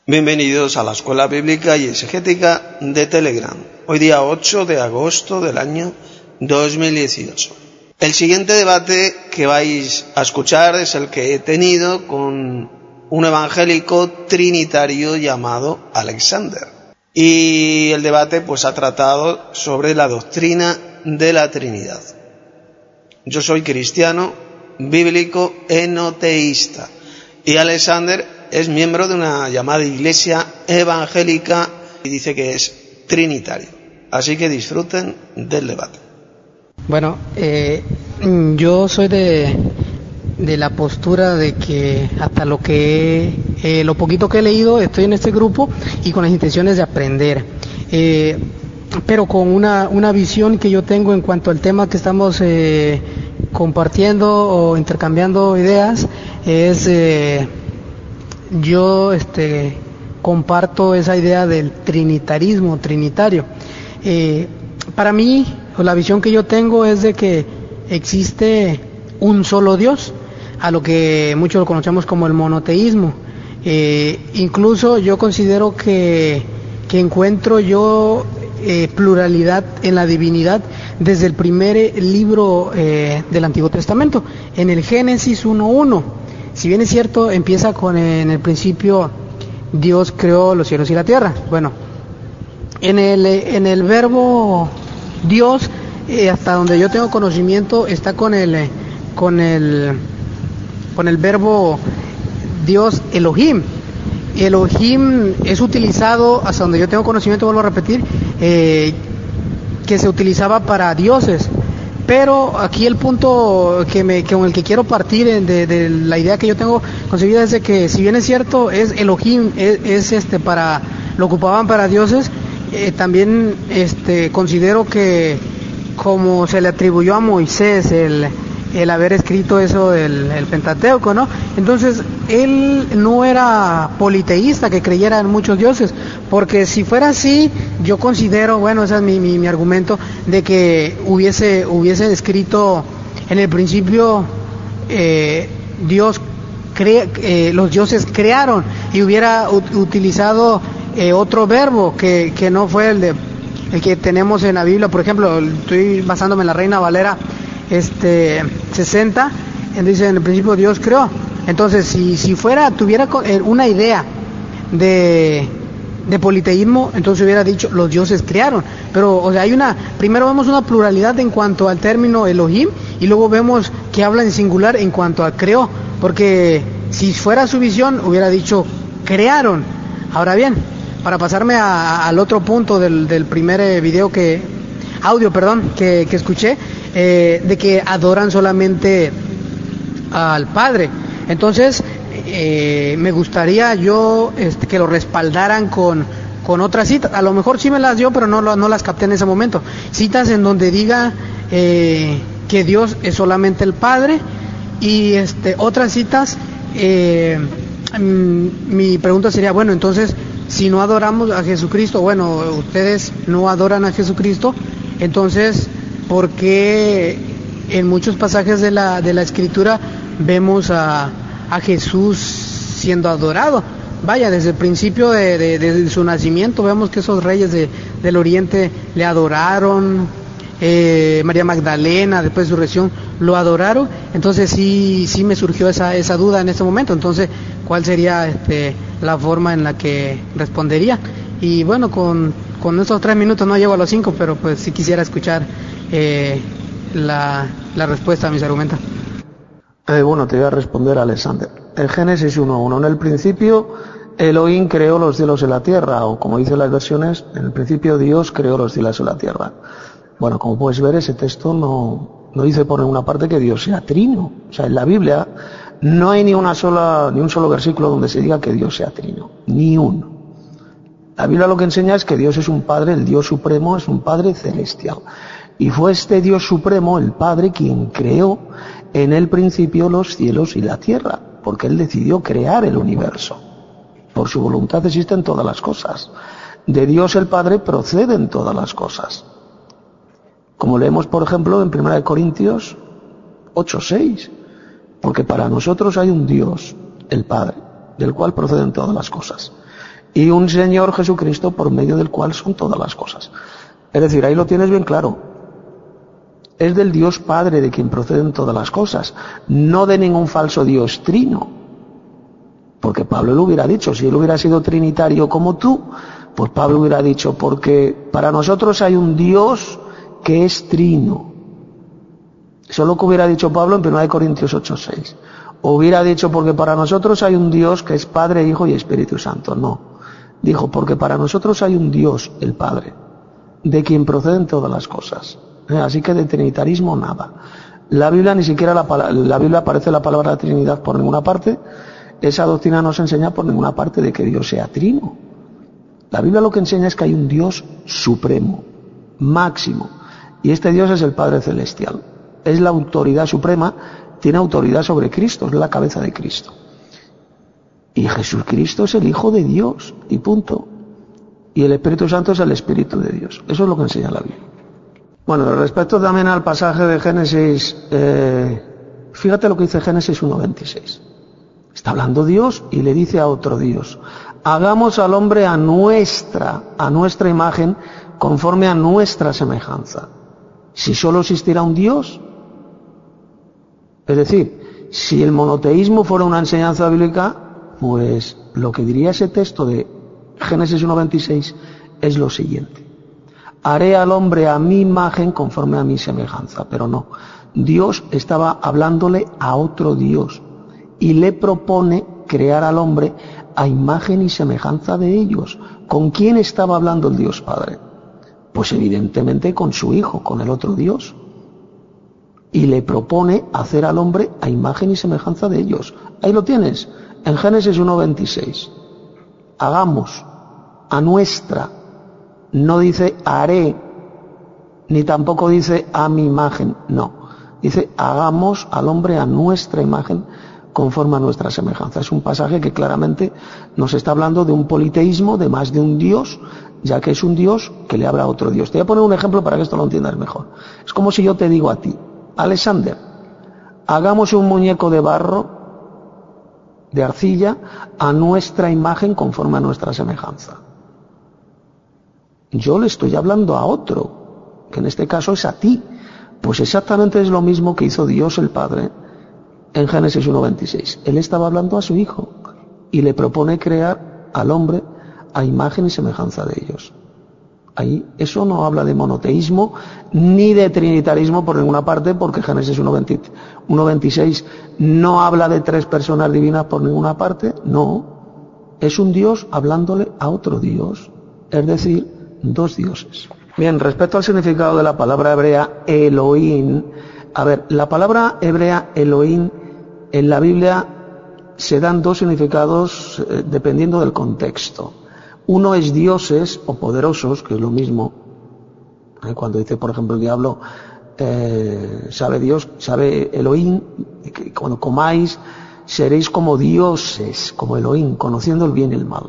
Bienvenidos a la Escuela Bíblica y Exegética de Telegram. Hoy día 8 de agosto del año 2018. El siguiente debate que vais a escuchar es el que he tenido con un evangélico trinitario llamado Alexander. Y el debate ha tratado sobre la doctrina de la Trinidad. Yo soy cristiano, bíblico, enoteísta. Y Alexander es miembro de una llamada iglesia evangélica y dice que es trinitario. Así que disfruten del debate. Bueno, yo soy de la postura de que hasta lo poquito que he leído estoy en este grupo y con las intenciones de aprender. Pero con una visión que yo tengo en cuanto al tema que estamos compartiendo o intercambiando ideas es yo comparto esa idea del trinitario. Para mí, la visión que yo tengo es de que existe un solo Dios, a lo que muchos lo conocemos como el monoteísmo. Incluso yo considero que encuentro yo pluralidad en la divinidad desde el primer libro del Antiguo Testamento, en el Génesis 1:1. Si bien es cierto, empieza en el principio Dios creó los cielos y la tierra. Bueno, en el verbo Dios, hasta donde yo tengo conocimiento, está con el verbo Dios Elohim. Elohim es utilizado, hasta donde yo tengo conocimiento, vuelvo a repetir, que se utilizaba para dioses. Pero aquí el punto con el que quiero partir de la idea que yo tengo concebida es de que, si bien es cierto, es Elohim, lo ocupaban para dioses, también considero que como se le atribuyó a Moisés el haber escrito eso del Pentateuco, ¿no? Entonces, él no era politeísta, que creyera en muchos dioses, porque si fuera así, yo considero, bueno, ese es mi argumento, de que hubiese escrito en el principio los dioses crearon, y hubiera utilizado otro verbo que no fue el que tenemos en la Biblia. Por ejemplo, estoy basándome en la Reina Valera 60, dice: en el principio Dios creó. Entonces, si tuviera una idea de politeísmo, entonces hubiera dicho los dioses crearon. Pero, primero vemos una pluralidad en cuanto al término Elohim, y luego vemos que habla en singular en cuanto a creó, porque si fuera su visión hubiera dicho crearon. Ahora bien, para pasarme al otro punto del primer audio que escuché, de que adoran solamente al Padre. Entonces, me gustaría yo que lo respaldaran con otras citas. A lo mejor sí me las dio, pero no las capté en ese momento. Citas en donde diga que Dios es solamente el Padre, y otras citas. Mi pregunta sería, bueno, entonces, si no adoramos a Jesucristo, bueno, ustedes no adoran a Jesucristo, entonces, ¿por qué en muchos pasajes de la Escritura vemos a Jesús siendo adorado? Vaya, desde el principio de su nacimiento vemos que esos reyes del Oriente le adoraron. María Magdalena, después de su resurrección, lo adoraron. Entonces sí me surgió esa duda en este momento. Entonces, ¿cuál sería la forma en la que respondería? Y bueno, con estos 3 minutos no llego a los 5, pero pues sí quisiera escuchar la respuesta a mis argumentos. Te voy a responder, Alexander. En Génesis 1:1, en el principio Elohim creó los cielos y la tierra, o como dicen las versiones, en el principio Dios creó los cielos y la tierra. Bueno, como puedes ver, ese texto no dice por ninguna parte que Dios sea trino. O sea, en la Biblia no hay ni un solo versículo donde se diga que Dios sea trino. Ni uno. La Biblia lo que enseña es que Dios es un Padre, el Dios Supremo es un Padre celestial. Y fue este Dios Supremo, el Padre, quien creó en el principio los cielos y la tierra, porque Él decidió crear el universo. Por su voluntad existen todas las cosas. De Dios el Padre proceden todas las cosas. Como leemos, por ejemplo, en 1 Corintios 8:6, porque para nosotros hay un Dios, el Padre, del cual proceden todas las cosas. y un Señor Jesucristo por medio del cual son todas las cosas. Es decir, ahí lo tienes bien claro. Es del Dios Padre de quien proceden todas las cosas, no de ningún falso Dios trino. Porque Pablo lo hubiera dicho, si él hubiera sido trinitario como tú, pues Pablo hubiera dicho, porque para nosotros hay un Dios que es trino. Eso es lo que hubiera dicho Pablo en 1 Corintios 8:6. O hubiera dicho, porque para nosotros hay un Dios que es Padre, Hijo y Espíritu Santo. No. Dijo, porque para nosotros hay un Dios, el Padre, de quien proceden todas las cosas. Así que de trinitarismo nada. La Biblia ni siquiera la Biblia aparece la palabra Trinidad por ninguna parte. Esa doctrina no se enseña por ninguna parte de que Dios sea trino. La Biblia lo que enseña es que hay un Dios supremo, máximo, y este Dios es el Padre Celestial. Es la autoridad suprema, tiene autoridad sobre Cristo, es la cabeza de Cristo. Y Jesucristo es el Hijo de Dios, y punto. Y el Espíritu Santo es el Espíritu de Dios. Eso es lo que enseña la Biblia. Bueno, respecto también al pasaje de Génesis, fíjate lo que dice Génesis 1:26. Está hablando Dios y le dice a otro Dios, hagamos al hombre a nuestra imagen, conforme a nuestra semejanza. Si solo existiera un Dios, es decir, si el monoteísmo fuera una enseñanza bíblica, pues lo que diría ese texto de Génesis 1:26 es lo siguiente: haré al hombre a mi imagen conforme a mi semejanza. Pero no, Dios estaba hablándole a otro Dios y le propone crear al hombre a imagen y semejanza de ellos. ¿Con quién estaba hablando el Dios Padre? Pues evidentemente con su Hijo, con el otro Dios. Y le propone hacer al hombre a imagen y semejanza de ellos. Ahí lo tienes, en Génesis 1:26. Hagamos a nuestra. No dice haré, ni tampoco dice a mi imagen, no. Dice hagamos al hombre a nuestra imagen conforme a nuestra semejanza. Es un pasaje que claramente nos está hablando de un politeísmo, de más de un Dios, ya que es un Dios que le habla a otro Dios. Te voy a poner un ejemplo para que esto lo entiendas mejor. Es como si yo te digo a ti, Alexander, hagamos un muñeco de barro, de arcilla, a nuestra imagen conforme a nuestra semejanza. Yo le estoy hablando a otro, que en este caso es a ti. Pues exactamente es lo mismo que hizo Dios el Padre en Génesis 1:26. Él estaba hablando a su Hijo y le propone crear al hombre a imagen y semejanza de ellos. Ahí eso no habla de monoteísmo ni de trinitarismo por ninguna parte, porque Génesis 1:26 no habla de tres personas divinas por ninguna parte. No, es un Dios hablándole a otro Dios, es decir, dos dioses. Bien, respecto al significado de la palabra hebrea Elohim, a ver, la palabra hebrea Elohim en la Biblia se dan dos significados dependiendo del contexto. Uno es dioses o poderosos, que es lo mismo. Cuando dice, por ejemplo, el diablo, sabe Dios, sabe Elohim, que cuando comáis seréis como dioses, como Elohim, conociendo el bien y el mal.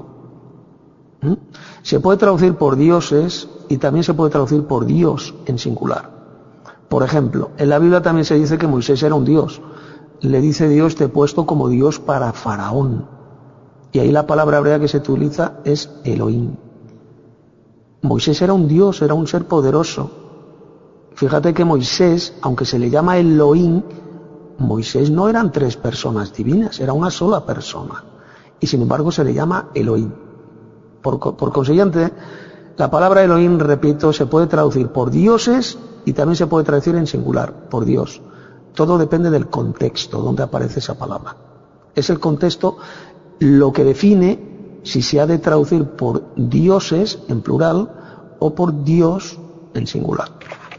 Se puede traducir por dioses y también se puede traducir por Dios en singular. Por ejemplo, en la Biblia también se dice que Moisés era un dios. Le dice Dios, te he puesto como Dios para Faraón. Y ahí la palabra hebrea que se utiliza es Elohim. Moisés era un dios, era un ser poderoso. Fíjate que Moisés, aunque se le llama Elohim, Moisés no eran tres personas divinas, era una sola persona. Y sin embargo se le llama Elohim. Por consiguiente, la palabra Elohim, repito, se puede traducir por dioses y también se puede traducir en singular, por Dios. Todo depende del contexto donde aparece esa palabra. Es el contexto lo que define si se ha de traducir por dioses en plural o por Dios en singular.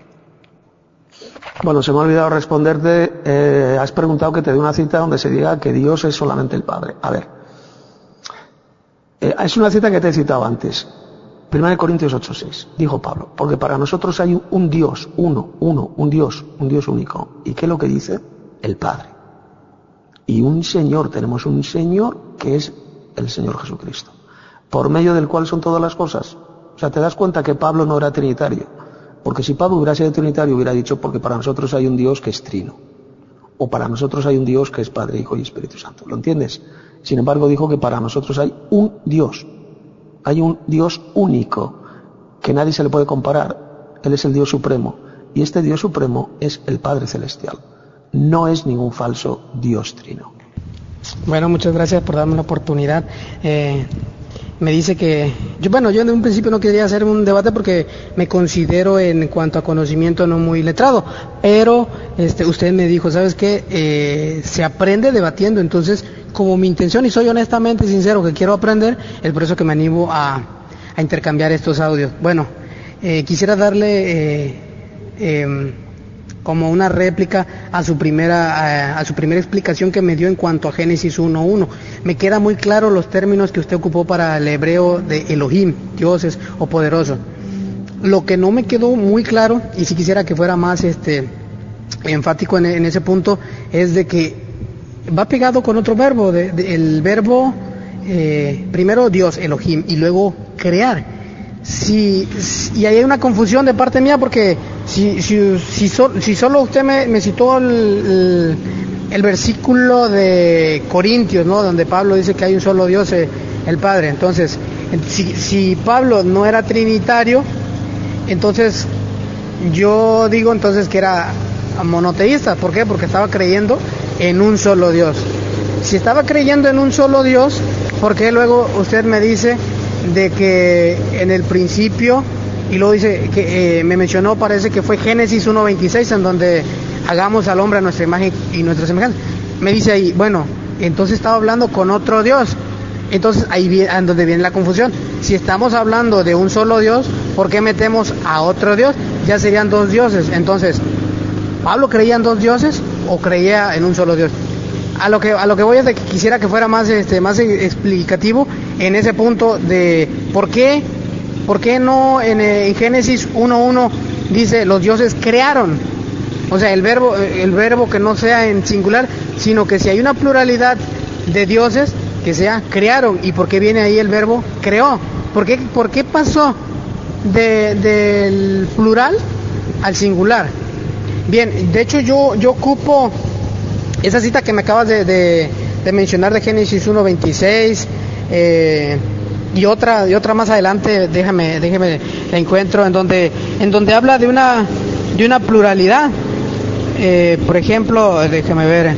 Bueno, se me ha olvidado responderte, has preguntado que te dé una cita donde se diga que Dios es solamente el Padre. A ver, es una cita que te he citado antes. 1 Corintios 8:6, dijo Pablo, porque para nosotros hay un Dios, un Dios único. ¿Y qué es lo que dice? El Padre. Y un Señor, tenemos un Señor que es el Señor Jesucristo, por medio del cual son todas las cosas. O sea, te das cuenta que Pablo no era trinitario, porque si Pablo hubiera sido trinitario hubiera dicho, porque para nosotros hay un Dios que es trino, o para nosotros hay un Dios que es Padre, Hijo y Espíritu Santo. ¿Lo entiendes? Sin embargo, dijo que para nosotros hay un Dios, Hay un Dios único, que nadie se le puede comparar. Él es el Dios supremo. Y este Dios supremo es el Padre Celestial. No es ningún falso Dios trino. Bueno, muchas gracias por darme la oportunidad. Me dice que, yo en un principio no quería hacer un debate porque me considero en cuanto a conocimiento no muy letrado, pero usted me dijo, ¿sabes qué? Se aprende debatiendo, entonces como mi intención, y soy honestamente sincero que quiero aprender, es por eso que me animo a intercambiar estos audios. Bueno, quisiera darle como una réplica a su primera explicación que me dio en cuanto a Génesis 1:1. Me queda muy claro los términos que usted ocupó para el hebreo de Elohim, dioses o poderosos. Lo que no me quedó muy claro, y si quisiera que fuera más enfático en ese punto, es de que va pegado con otro verbo, el verbo primero Dios, Elohim, y luego crear. Y ahí hay una confusión de parte mía, porque si solo usted me citó el versículo de Corintios, ¿no?, donde Pablo dice que hay un solo Dios, el Padre. Entonces, si Pablo no era trinitario, entonces yo digo entonces que era monoteísta. ¿Por qué? Porque estaba creyendo en un solo Dios. Si estaba creyendo en un solo Dios, ¿por qué luego usted me dice de que en el principio, y luego dice que me mencionó, parece que fue Génesis 1:26, en donde hagamos al hombre a nuestra imagen y nuestra semejanza? Me dice ahí, bueno, entonces estaba hablando con otro Dios. Entonces ahí es donde viene la confusión. Si estamos hablando de un solo Dios, ¿por qué metemos a otro Dios? Ya serían dos dioses. Entonces, ¿Pablo creía en dos dioses o creía en un solo Dios? A lo que voy es de que quisiera que fuera más explicativo en ese punto de por qué no en Génesis 1:1 dice los dioses crearon. O sea, el verbo que no sea en singular, sino que si hay una pluralidad de dioses, que sea crearon. ¿Y por qué viene ahí el verbo creó? ¿Por qué pasó del plural al singular? Bien, de hecho yo ocupo esa cita que me acabas de mencionar de Génesis 1:26, y otra más adelante, déjame la encuentro, en donde habla de una pluralidad. Por ejemplo, déjame ver.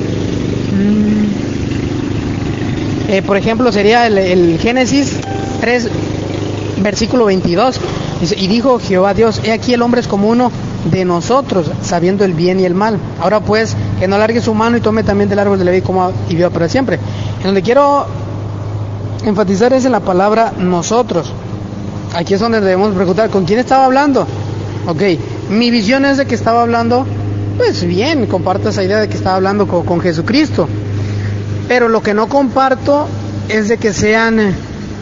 Por ejemplo, sería el Génesis 3, versículo 22. Dice, y dijo Jehová Dios, he aquí el hombre es como uno de nosotros, sabiendo el bien y el mal. Ahora pues, que no alargue su mano y tome también del árbol de la vida y coma y viva para siempre. En donde quiero enfatizar es en la palabra nosotros. Aquí es donde debemos preguntar, ¿con quién estaba hablando? Ok, mi visión es de que estaba hablando, pues bien, comparto esa idea de que estaba hablando con Jesucristo. Pero lo que no comparto es de que sean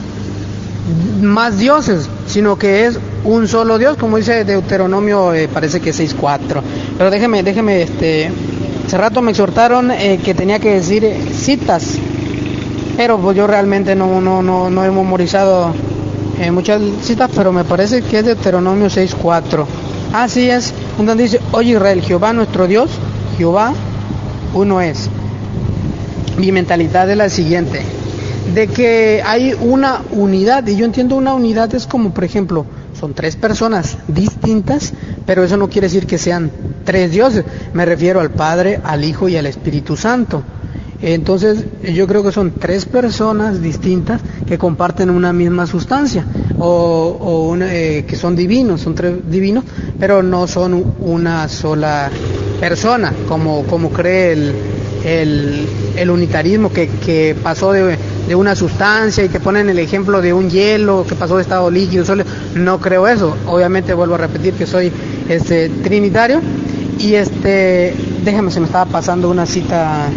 más dioses, sino que es un solo Dios, como dice Deuteronomio, parece que 6:4. Pero déjeme, hace rato me exhortaron que tenía que decir citas, pero pues yo realmente no he memorizado muchas citas, pero me parece que es Deuteronomio 6:4. Así es, donde dice, oye Israel, Jehová nuestro Dios, Jehová uno es. Mi mentalidad es la siguiente, de que hay una unidad, y yo entiendo una unidad es como, por ejemplo, son tres personas distintas, pero eso no quiere decir que sean tres dioses. Me refiero al Padre, al Hijo y al Espíritu Santo. Entonces yo creo que son tres personas distintas que comparten una misma sustancia, que son divinos, son tres divinos, pero no son una sola persona, como cree el unitarismo, que pasó de una sustancia, y que ponen el ejemplo de un hielo que pasó de estado líquido sólido. No creo eso. Obviamente vuelvo a repetir que soy trinitario, y déjame, se me estaba pasando una cita,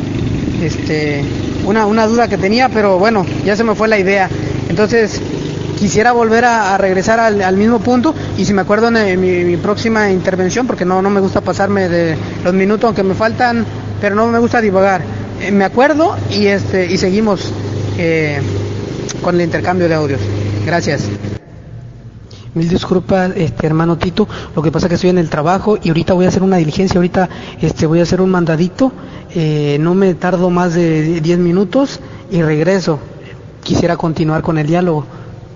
una duda que tenía, pero bueno, ya se me fue la idea. Entonces quisiera volver a regresar al mismo punto, y si me acuerdo en mi próxima intervención, porque no me gusta pasarme de los minutos, aunque me faltan, pero no me gusta divagar. Me acuerdo y seguimos con el intercambio de audios. Gracias. Mil disculpas, hermano Tito, lo que pasa es que estoy en el trabajo y ahorita voy a hacer una diligencia, ahorita voy a hacer un mandadito, no me tardo más de 10 minutos y regreso. Quisiera continuar con el diálogo.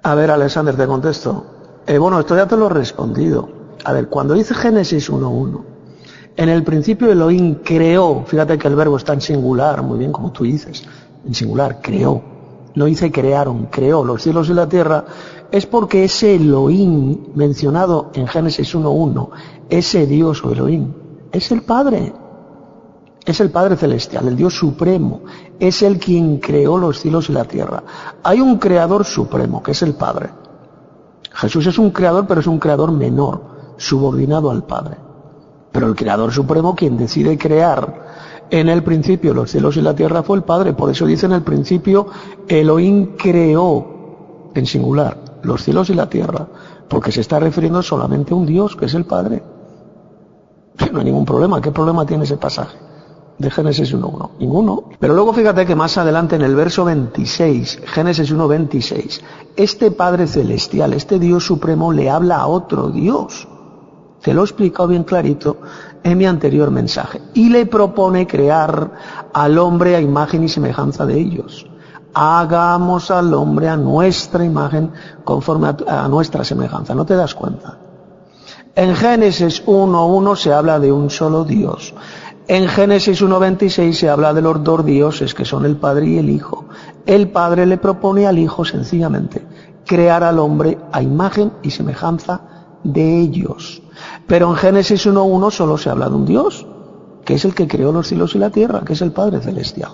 A ver, Alexander, te contesto. Bueno, esto ya te lo he respondido. A ver, cuando dice Génesis 1:1, en el principio Elohim creó, fíjate que el verbo está en singular, muy bien, como tú dices, en singular, creó. No dice crearon, creó los cielos y la tierra, es porque ese Elohim mencionado en Génesis 1:1, ese Dios o Elohim, es el Padre celestial, el Dios supremo, es el quien creó los cielos y la tierra. Hay un creador supremo, que es el Padre. Jesús es un creador, pero es un creador menor, subordinado al Padre. Pero el creador supremo, quien decide crear en el principio los cielos y la tierra, fue el Padre. Por eso dice en el principio, Elohim creó, en singular, los cielos y la tierra, porque se está refiriendo solamente a un Dios, que es el Padre. No hay ningún problema. ¿Qué problema tiene ese pasaje de Génesis 1:1? Ninguno. Pero luego fíjate que más adelante en el verso 26, Génesis 1:26, este Padre celestial, este Dios supremo le habla a otro Dios. Te lo he explicado bien clarito en mi anterior mensaje. Y le propone crear al hombre a imagen y semejanza de ellos. Hagamos al hombre a nuestra imagen conforme a nuestra semejanza. ¿No te das cuenta? En Génesis 1:1 se habla de un solo Dios. En Génesis 1:26 se habla de los dos dioses que son el Padre y el Hijo. El Padre le propone al Hijo sencillamente crear al hombre a imagen y semejanza de ellos. Pero en Génesis 1:1 solo se habla de un Dios, que es el que creó los cielos y la tierra, que es el Padre celestial.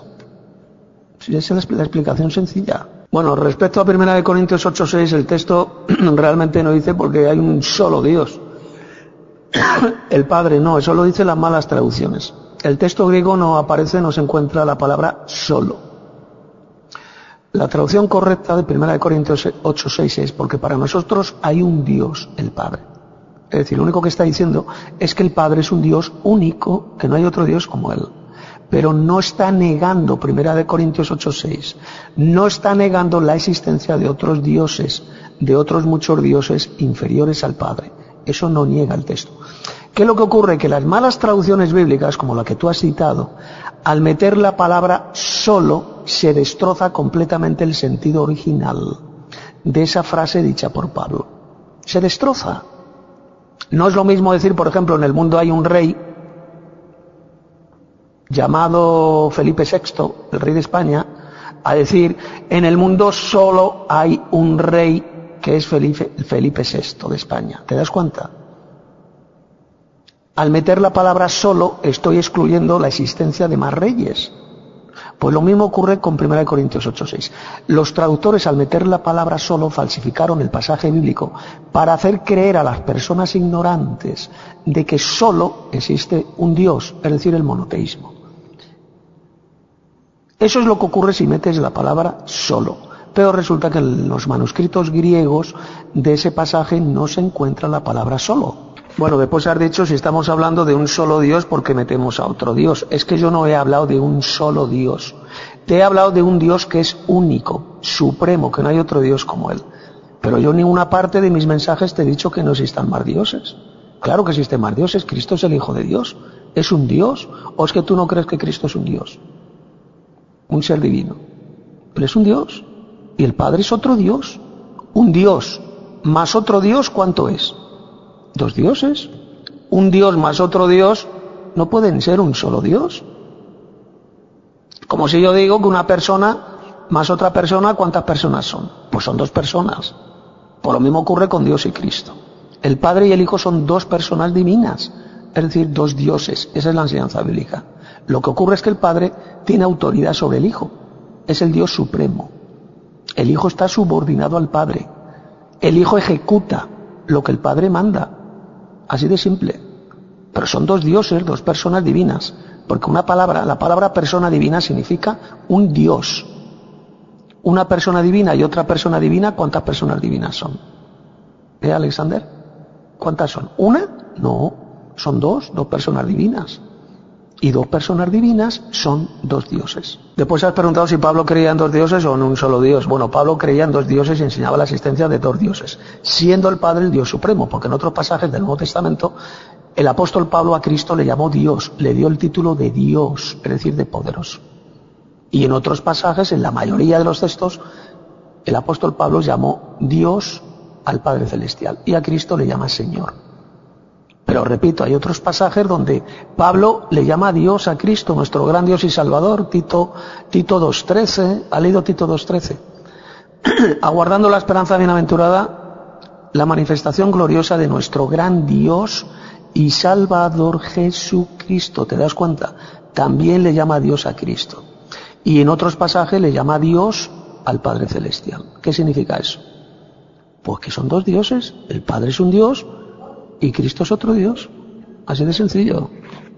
Esa es la explicación sencilla. Bueno, respecto a 1 Corintios 8:6, el texto realmente no dice porque hay un solo Dios. El Padre no, eso lo dicen las malas traducciones. El texto griego no aparece, no se encuentra la palabra solo. La traducción correcta de 1 Corintios 8:6 es porque para nosotros hay un Dios, el Padre. Es decir, lo único que está diciendo es que el Padre es un Dios único, que no hay otro Dios como Él. Pero no está negando, 1 Corintios 8:6, no está negando la existencia de otros dioses, de otros muchos dioses inferiores al Padre. Eso no niega el texto. ¿Qué es lo que ocurre? Que las malas traducciones bíblicas, como la que tú has citado, al meter la palabra solo, se destroza completamente el sentido original de esa frase dicha por Pablo. Se destroza. No es lo mismo decir, por ejemplo, en el mundo hay un rey llamado Felipe VI, el rey de España, a decir, en el mundo solo hay un rey que es Felipe VI de España. ¿Te das cuenta? Al meter la palabra solo, estoy excluyendo la existencia de más reyes. Pues lo mismo ocurre con 1 Corintios 8:6. Los traductores, al meter la palabra solo, falsificaron el pasaje bíblico para hacer creer a las personas ignorantes de que solo existe un Dios, es decir, el monoteísmo. Eso es lo que ocurre si metes la palabra solo. Pero resulta que en los manuscritos griegos de ese pasaje no se encuentra la palabra solo. Bueno, después has dicho si estamos hablando de un solo Dios, ¿por qué metemos a otro Dios? Es que yo no he hablado de un solo Dios. Te he hablado de un Dios que es único, supremo, que no hay otro Dios como Él. Pero yo en ninguna parte de mis mensajes te he dicho que no existan más dioses. Claro que existen más dioses. Cristo es el Hijo de Dios. ¿Es un Dios? ¿O es que tú no crees que Cristo es un Dios? Un ser divino. Pero es un Dios. Y el Padre es otro Dios. Un Dios más otro Dios, ¿cuánto es? Dos dioses. Un Dios más otro Dios no pueden ser un solo Dios. Como si yo digo que una persona más otra persona, ¿cuántas personas son? Pues son dos personas. Por lo mismo ocurre con Dios y Cristo. El Padre y el Hijo son dos personas divinas, es decir, dos dioses. Esa es la enseñanza bíblica. Lo que ocurre es que el Padre tiene autoridad sobre el Hijo. Es el Dios supremo. El Hijo está subordinado al Padre. El Hijo ejecuta lo que el Padre manda. Así de simple. Pero son dos dioses, dos personas divinas. Porque la palabra persona divina significa un Dios. Una persona divina y otra persona divina, ¿cuántas personas divinas son? Alexander? ¿Cuántas son? ¿Una? No, son dos personas divinas. Y dos personas divinas son dos dioses. Después has preguntado si Pablo creía en dos dioses o en un solo Dios. Bueno, Pablo creía en dos dioses y enseñaba la existencia de dos dioses, siendo el Padre el Dios supremo, porque en otros pasajes del Nuevo Testamento el apóstol Pablo a Cristo le llamó Dios, le dio el título de Dios, es decir, de poderoso. Y en otros pasajes, en la mayoría de los textos, El apóstol Pablo llamó Dios al Padre Celestial y a Cristo le llama Señor. Pero repito, hay otros pasajes donde Pablo le llama a Dios a Cristo, nuestro gran Dios y Salvador. Tito 2.13, ¿ha leído Tito 2.13? Aguardando la esperanza bienaventurada, la manifestación gloriosa de nuestro gran Dios y Salvador Jesucristo. ¿Te das cuenta? También le llama a Dios a Cristo. Y en otros pasajes le llama a Dios al Padre Celestial. ¿Qué significa eso? Pues que son dos dioses. El Padre es un Dios y Cristo es otro Dios. Así de sencillo.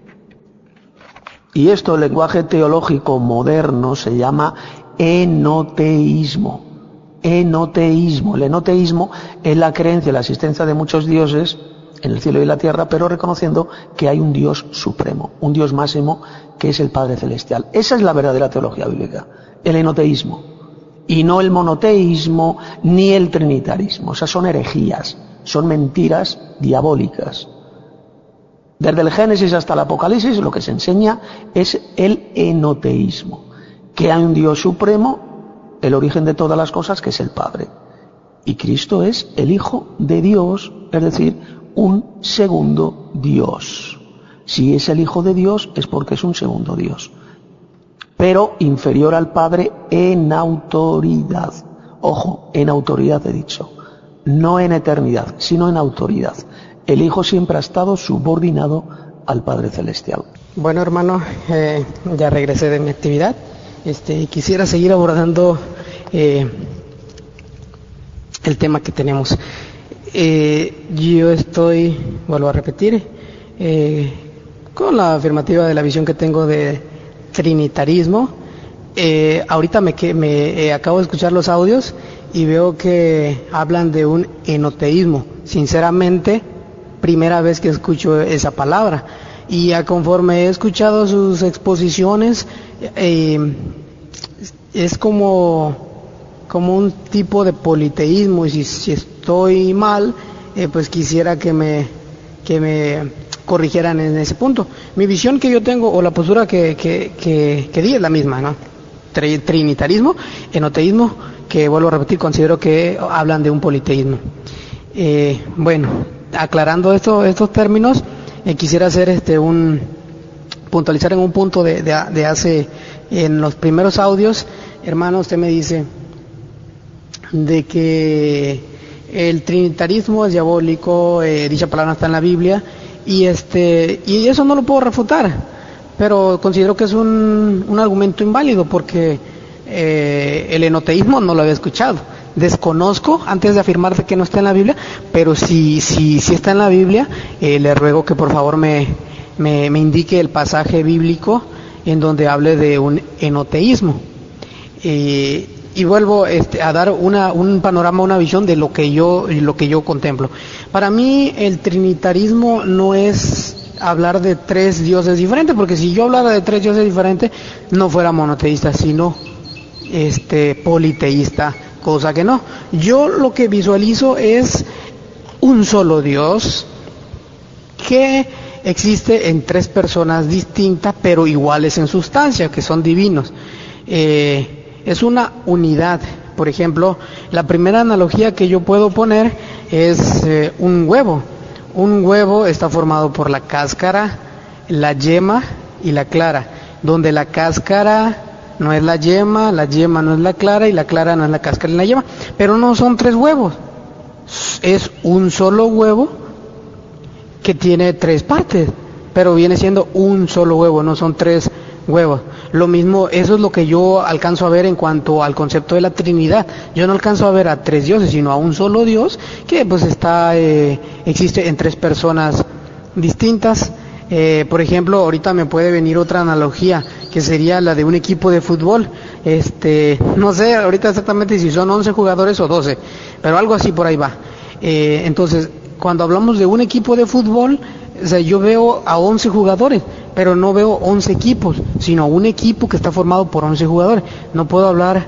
Y esto, el lenguaje teológico moderno, se llama enoteísmo. Enoteísmo. El enoteísmo es la creencia en la existencia de muchos dioses en el cielo y la tierra, pero reconociendo que hay un Dios supremo, un Dios máximo, que es el Padre Celestial. Esa es la verdadera teología bíblica, el enoteísmo. Y no el monoteísmo ni el trinitarismo. O sea, son herejías, son mentiras diabólicas. Desde el Génesis hasta el Apocalipsis lo que se enseña es el enoteísmo, que hay un Dios supremo, el origen de todas las cosas, que es el Padre. Y Cristo es el Hijo de Dios, es decir, un segundo Dios. Si es el Hijo de Dios es porque es un segundo Dios, pero inferior al Padre en autoridad. Ojo, en autoridad he dicho, no en eternidad, sino en autoridad. El Hijo siempre ha estado subordinado al Padre Celestial. Bueno, hermano, ya regresé de mi actividad. Quisiera seguir abordando el tema que tenemos. Yo estoy, vuelvo a repetir, con la afirmativa de la visión que tengo de trinitarismo. Ahorita me acabo de escuchar los audios y veo que hablan de un enoteísmo. Sinceramente, primera vez que escucho esa palabra, y conforme he escuchado sus exposiciones, es como un tipo de politeísmo, y si estoy mal, pues quisiera que me corrigieran en ese punto. Mi visión que yo tengo, o la postura que di, es la misma, ¿no? Trinitarismo, enoteísmo, que vuelvo a repetir, considero que hablan de un politeísmo. Bueno, aclarando estos términos, quisiera hacer puntualizar en un punto de hace, en los primeros audios. Hermano, usted me dice de que el trinitarismo es diabólico, dicha palabra está en la Biblia, y eso no lo puedo refutar, pero considero que es un argumento inválido, porque el enoteísmo no lo había escuchado. Desconozco, antes de afirmarte que no está en la Biblia, pero si está en la Biblia, le ruego que por favor me indique el pasaje bíblico en donde hable de un enoteísmo. Y vuelvo a dar un panorama, una visión de lo que yo contemplo. Para mí el trinitarismo no es hablar de tres dioses diferentes, porque si yo hablara de tres dioses diferentes no fuera monoteísta, sino politeísta, cosa que no. Yo lo que visualizo es un solo Dios que existe en tres personas distintas pero iguales en sustancia, que son divinos. Es una unidad. Por ejemplo, la primera analogía que yo puedo poner es un huevo. Un huevo está formado por la cáscara, la yema y la clara, donde la cáscara no es la yema no es la clara, y la clara no es la cáscara y la yema. Pero no son tres huevos, es un solo huevo que tiene tres partes, pero viene siendo un solo huevo, no son tres huevos. Lo mismo, eso es lo que yo alcanzo a ver en cuanto al concepto de la Trinidad. Yo no alcanzo a ver a tres dioses, sino a un solo Dios que pues existe en tres personas distintas. Por ejemplo, ahorita me puede venir otra analogía, que sería la de un equipo de fútbol. No sé ahorita exactamente si son 11 jugadores o 12, pero algo así por ahí va. Entonces, cuando hablamos de un equipo de fútbol, o sea, yo veo a 11 jugadores, pero no veo 11 equipos, sino un equipo que está formado por 11 jugadores. No puedo hablar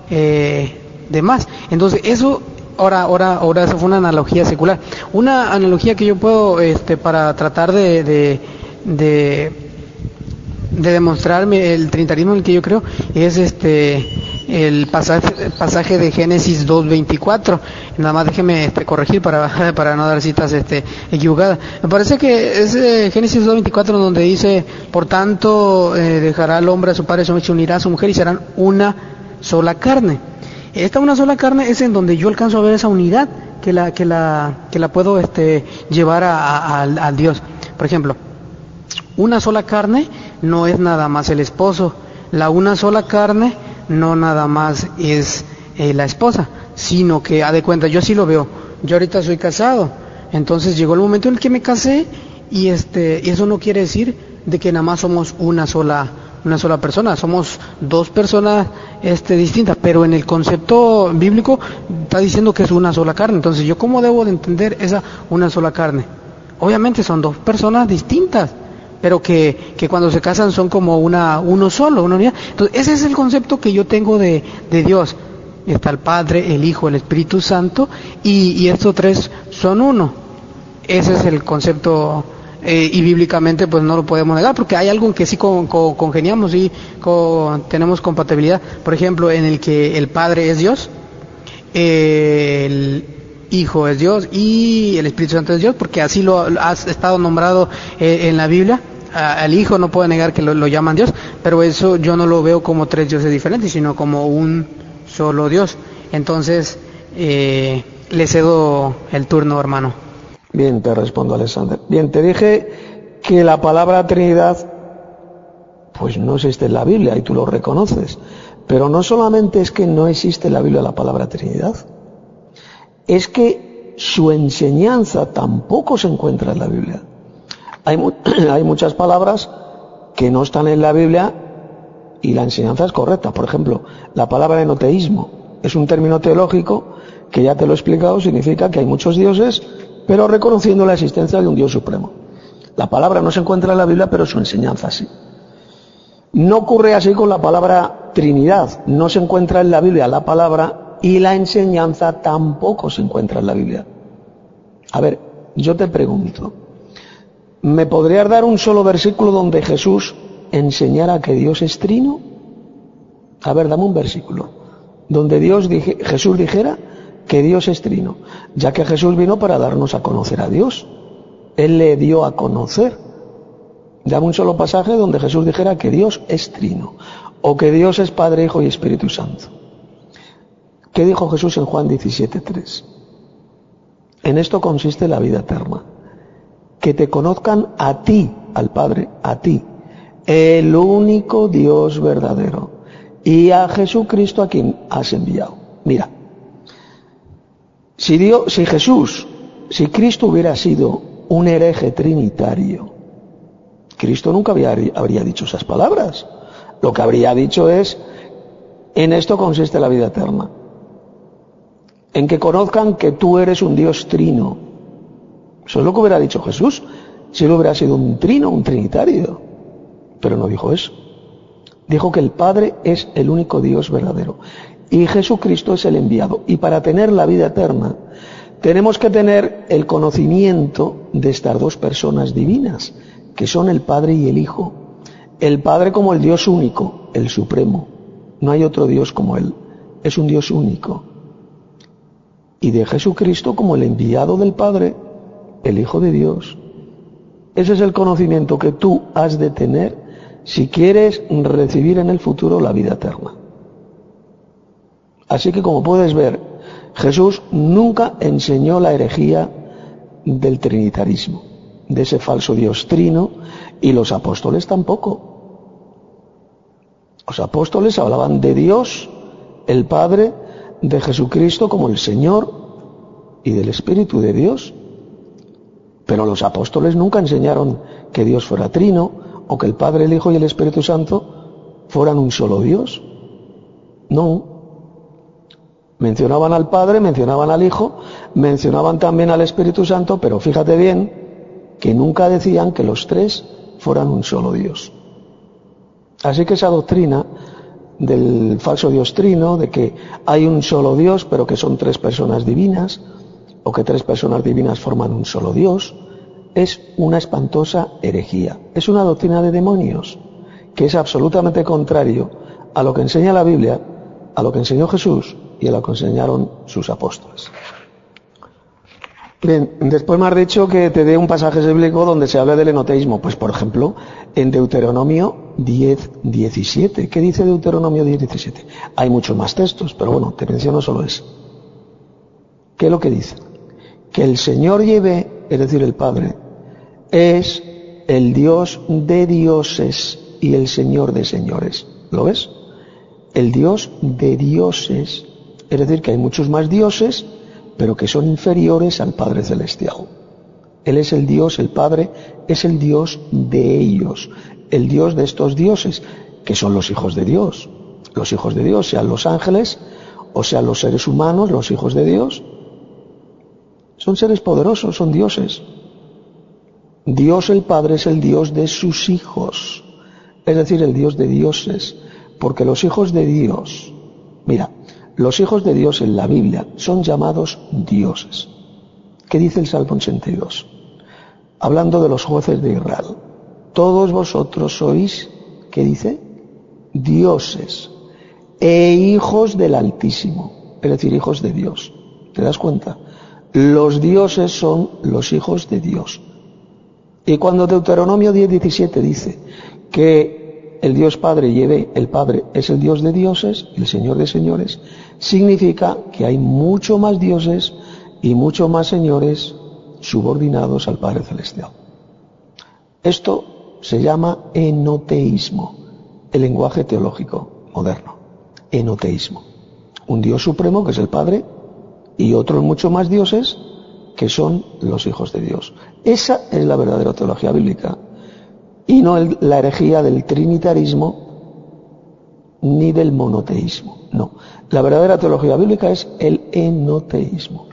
de más. Entonces, eso, ahora esa fue una analogía secular. Una analogía que yo puedo, para tratar de demostrarme el trinitarismo en el que yo creo, es el pasaje de Génesis 2:24. Nada más déjeme corregir para no dar citas equivocadas. Me parece que es Génesis 2:24 donde dice: por tanto dejará el hombre a su padre y se unirá a su mujer y serán una sola carne. Esta una sola carne es en donde yo alcanzo a ver esa unidad que la puedo llevar a Dios. Por ejemplo, una sola carne no es nada más el esposo. La una sola carne no nada más es la esposa, sino que, haz de cuenta, yo así lo veo. Yo ahorita soy casado, entonces llegó el momento en el que me casé y eso no quiere decir de que nada más somos una sola persona, somos dos personas distintas, pero en el concepto bíblico está diciendo que es una sola carne. Entonces, ¿yo cómo debo de entender esa una sola carne? Obviamente son dos personas distintas, pero que cuando se casan son como uno solo, una unidad. Entonces, ese es el concepto que yo tengo de Dios. Está el Padre, el Hijo, el Espíritu Santo, y estos tres son uno. Ese es el concepto, y bíblicamente pues no lo podemos negar, porque hay algo en que sí congeniamos y tenemos compatibilidad. Por ejemplo, en el que el Padre es Dios, el Hijo es Dios y el Espíritu Santo es Dios, porque así lo ha estado nombrado en la Biblia. Al Hijo no puedo negar que lo llaman Dios, pero eso yo no lo veo como tres dioses diferentes, sino como un solo Dios. Entonces, le cedo el turno, hermano. Bien, te respondo, Alexander. Bien, te dije que la palabra Trinidad pues no existe en la Biblia y tú lo reconoces. Pero no solamente es que no existe en la Biblia la palabra Trinidad, es que su enseñanza tampoco se encuentra en la Biblia. Hay muchas palabras que no están en la Biblia y la enseñanza es correcta. Por ejemplo, la palabra enoteísmo es un término teológico que ya te lo he explicado, significa que hay muchos dioses, pero reconociendo la existencia de un Dios supremo. La palabra no se encuentra en la Biblia, pero su enseñanza sí. No ocurre así con la palabra Trinidad. No se encuentra en la Biblia la palabra y la enseñanza tampoco se encuentra en la Biblia. A ver, yo te pregunto, ¿me podrías dar un solo versículo donde Jesús enseñara que Dios es trino? A ver, dame un versículo donde Jesús dijera que Dios es trino, ya que Jesús vino para darnos a conocer a Dios. Él le dio a conocer. Dame un solo pasaje donde Jesús dijera que Dios es trino, o que Dios es Padre, Hijo y Espíritu Santo. ¿Qué dijo Jesús en Juan 17:3? En esto consiste la vida eterna, que te conozcan a ti, al Padre, a ti, el único Dios verdadero, y a Jesucristo a quien has enviado. Mira, si Cristo hubiera sido un hereje trinitario, Cristo nunca habría dicho esas palabras. Lo que habría dicho es: en esto consiste la vida eterna, en que conozcan que tú eres un Dios trino. Eso es lo que hubiera dicho Jesús si él hubiera sido un trino, un trinitario. Pero no dijo eso. Dijo que el Padre es el único Dios verdadero y Jesucristo es el enviado. Y para tener la vida eterna tenemos que tener el conocimiento de estas dos personas divinas, que son el Padre y el Hijo. El Padre como el Dios único, el supremo. No hay otro Dios como Él. Es un Dios único. Y de Jesucristo como el enviado del Padre, el Hijo de Dios. Ese es el conocimiento que tú has de tener si quieres recibir en el futuro la vida eterna. Así que, como puedes ver, Jesús nunca enseñó la herejía del trinitarismo, de ese falso Dios trino, y los apóstoles tampoco. Los apóstoles hablaban de Dios, el Padre, de Jesucristo como el Señor y del Espíritu de Dios. Pero los apóstoles nunca enseñaron que Dios fuera trino, o que el Padre, el Hijo y el Espíritu Santo fueran un solo Dios. No. Mencionaban al Padre, mencionaban al Hijo, mencionaban también al Espíritu Santo, pero fíjate bien que nunca decían que los tres fueran un solo Dios. Así que esa doctrina del falso Dios trino, de que hay un solo Dios, pero que son tres personas divinas, o que tres personas divinas forman un solo Dios, es una espantosa herejía. Es una doctrina de demonios, que es absolutamente contrario a lo que enseña la Biblia a lo que enseñó Jesús y a lo que enseñaron sus apóstoles. Bien, después me has dicho que te dé un pasaje bíblico donde se habla del enoteísmo. Pues, por ejemplo, en Deuteronomio 10:17. ¿Qué dice Deuteronomio 10:17? Hay muchos más textos, pero bueno, te menciono solo ese. ¿Qué es lo que dice? Que el Señor Yahvé, es decir, el Padre, es el Dios de dioses y el Señor de señores. ¿Lo ves? El Dios de dioses, es decir, que hay muchos más dioses, pero que son inferiores al Padre Celestial. Él es el Dios, el Padre es el Dios de ellos, el Dios de estos dioses, que son los hijos de Dios. Los hijos de Dios, sean los ángeles o sean los seres humanos, los hijos de Dios, son seres poderosos, son dioses. Dios el Padre es el Dios de sus hijos, es decir, el Dios de dioses, porque los hijos de Dios, mira, los hijos de Dios en la Biblia son llamados dioses. ¿Qué dice el Salmo 82? Hablando de los jueces de Israel. Todos vosotros sois, ¿qué dice? Dioses e hijos del Altísimo, es decir, hijos de Dios. ¿Te das cuenta? Los dioses son los hijos de Dios. Y cuando Deuteronomio 10:17 dice que el Dios Padre Yahvé, el Padre, es el Dios de dioses, el Señor de señores, significa que hay mucho más dioses y mucho más señores subordinados al Padre Celestial. Esto se llama enoteísmo, el lenguaje teológico moderno. Enoteísmo. Un Dios supremo, que es el Padre, y otros mucho más dioses, que son los hijos de Dios. Esa es la verdadera teología bíblica. Y no la herejía del trinitarismo ni del monoteísmo. No. La verdadera teología bíblica es el enoteísmo.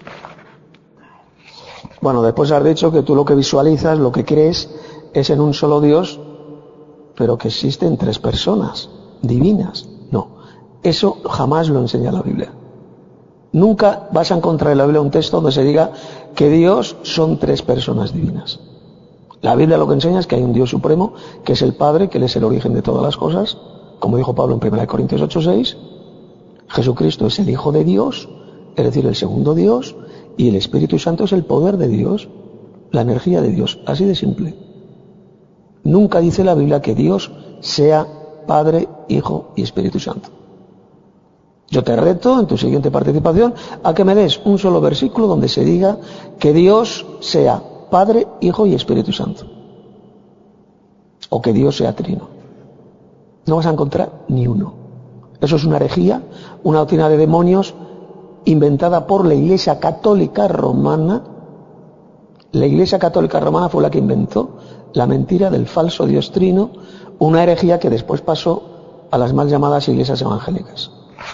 Bueno, después has dicho que tú lo que visualizas, lo que crees, es en un solo Dios, pero que existen tres personas divinas. No. Eso jamás lo enseña la Biblia. Nunca vas a encontrar en la Biblia un texto donde se diga que Dios son tres personas divinas. La Biblia lo que enseña es que hay un Dios supremo, que es el Padre, que Él es el origen de todas las cosas, como dijo Pablo en 1 Corintios 8:6. Jesucristo es el Hijo de Dios, es decir, el segundo Dios, y el Espíritu Santo es el poder de Dios, la energía de Dios, así de simple. Nunca dice la Biblia que Dios sea Padre, Hijo y Espíritu Santo. Yo te reto en tu siguiente participación a que me des un solo versículo donde se diga que Dios sea Padre, Hijo y Espíritu Santo. O que Dios sea trino. No vas a encontrar ni uno. Eso es una herejía, una doctrina de demonios inventada por la Iglesia Católica Romana. La Iglesia Católica Romana fue la que inventó la mentira del falso Dios trino, una herejía que después pasó a las mal llamadas iglesias evangélicas.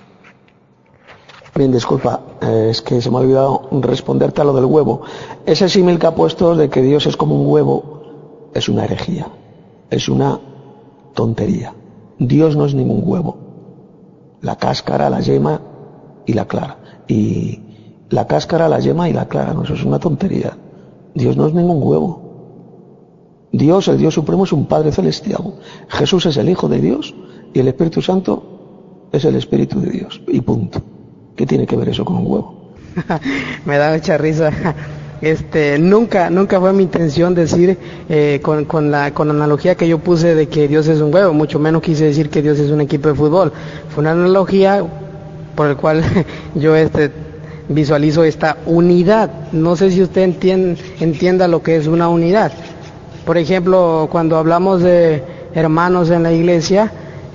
Bien, disculpa, es que se me ha olvidado responderte a lo del huevo. Ese símil que ha puesto de que Dios es como un huevo es una herejía, es una tontería. Dios no es ningún huevo. La cáscara, la yema y la clara. Y la cáscara, la yema y la clara, no, eso es una tontería. Dios no es ningún huevo. Dios, el Dios supremo, es un Padre celestial. Jesús es el Hijo de Dios y el Espíritu Santo es el Espíritu de Dios. Y punto. ¿Qué tiene que ver eso con un huevo? Me da mucha risa. Nunca fue mi intención decir con la analogía que yo puse de que Dios es un huevo, mucho menos quise decir que Dios es un equipo de fútbol. Fue una analogía por la cual yo visualizo esta unidad. No sé si usted entienda lo que es una unidad. Por ejemplo, cuando hablamos de hermanos en la iglesia,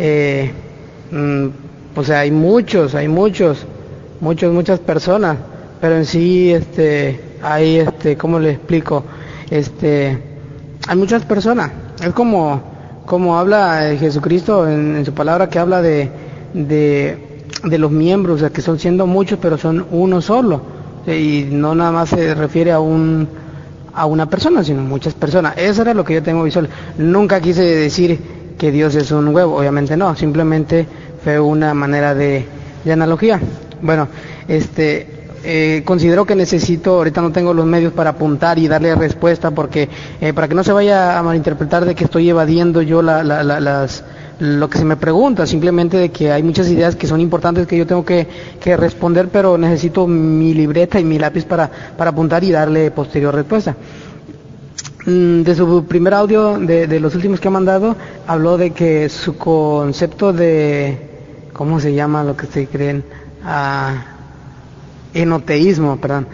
o sea, hay muchas personas, pero en sí hay ¿cómo le explico? Hay muchas personas. Es como habla Jesucristo en su palabra, que habla de los miembros, o sea, que son siendo muchos, pero son uno solo. Y no nada más se refiere a una persona, sino muchas personas. Eso era lo que yo tengo visual. Nunca quise decir que Dios es un huevo, obviamente no, simplemente fue una manera de analogía. Bueno, considero que necesito, ahorita no tengo los medios para apuntar y darle respuesta, porque para que no se vaya a malinterpretar de que estoy evadiendo yo las lo que se me pregunta, simplemente de que hay muchas ideas que son importantes que yo tengo que responder, pero necesito mi libreta y mi lápiz para apuntar y darle posterior respuesta. De su primer audio, de los últimos que ha mandado, habló de que su concepto de, ¿cómo se llama lo que ustedes creen? Enoteísmo,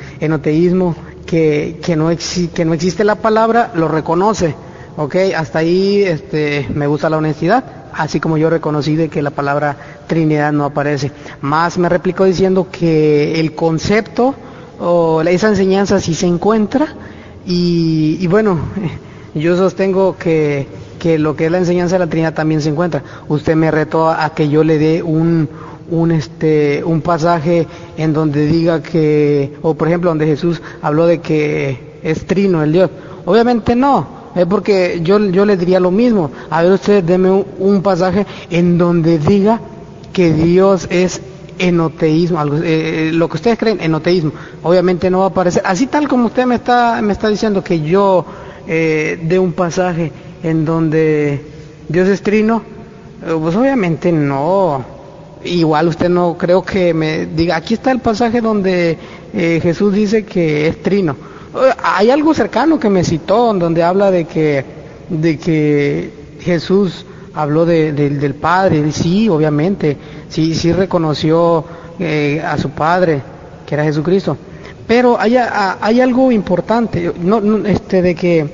que no existe la palabra, lo reconoce, ¿ok? Hasta ahí me gusta la honestidad, así como yo reconocí de que la palabra Trinidad no aparece. Más me replicó diciendo que el concepto o esa enseñanza sí se encuentra, y bueno, yo sostengo que lo que es la enseñanza de la Trinidad también se encuentra. Usted me retó a que yo le dé un pasaje en donde diga que, o por ejemplo donde Jesús habló de que es trino el Dios. Obviamente no, es porque yo le diría lo mismo. A ver, usted deme un pasaje en donde diga que Dios es enoteísmo, lo que ustedes creen, enoteísmo. Obviamente no va a aparecer, así tal como usted me está diciendo que yo dé un pasaje en donde Dios es trino, pues obviamente no. Igual usted no creo que me diga, aquí está el pasaje donde Jesús dice que es trino. Hay algo cercano que me citó, donde habla de que Jesús habló del Padre. Sí, obviamente, sí reconoció a su Padre, que era Jesucristo. Pero hay algo importante, de que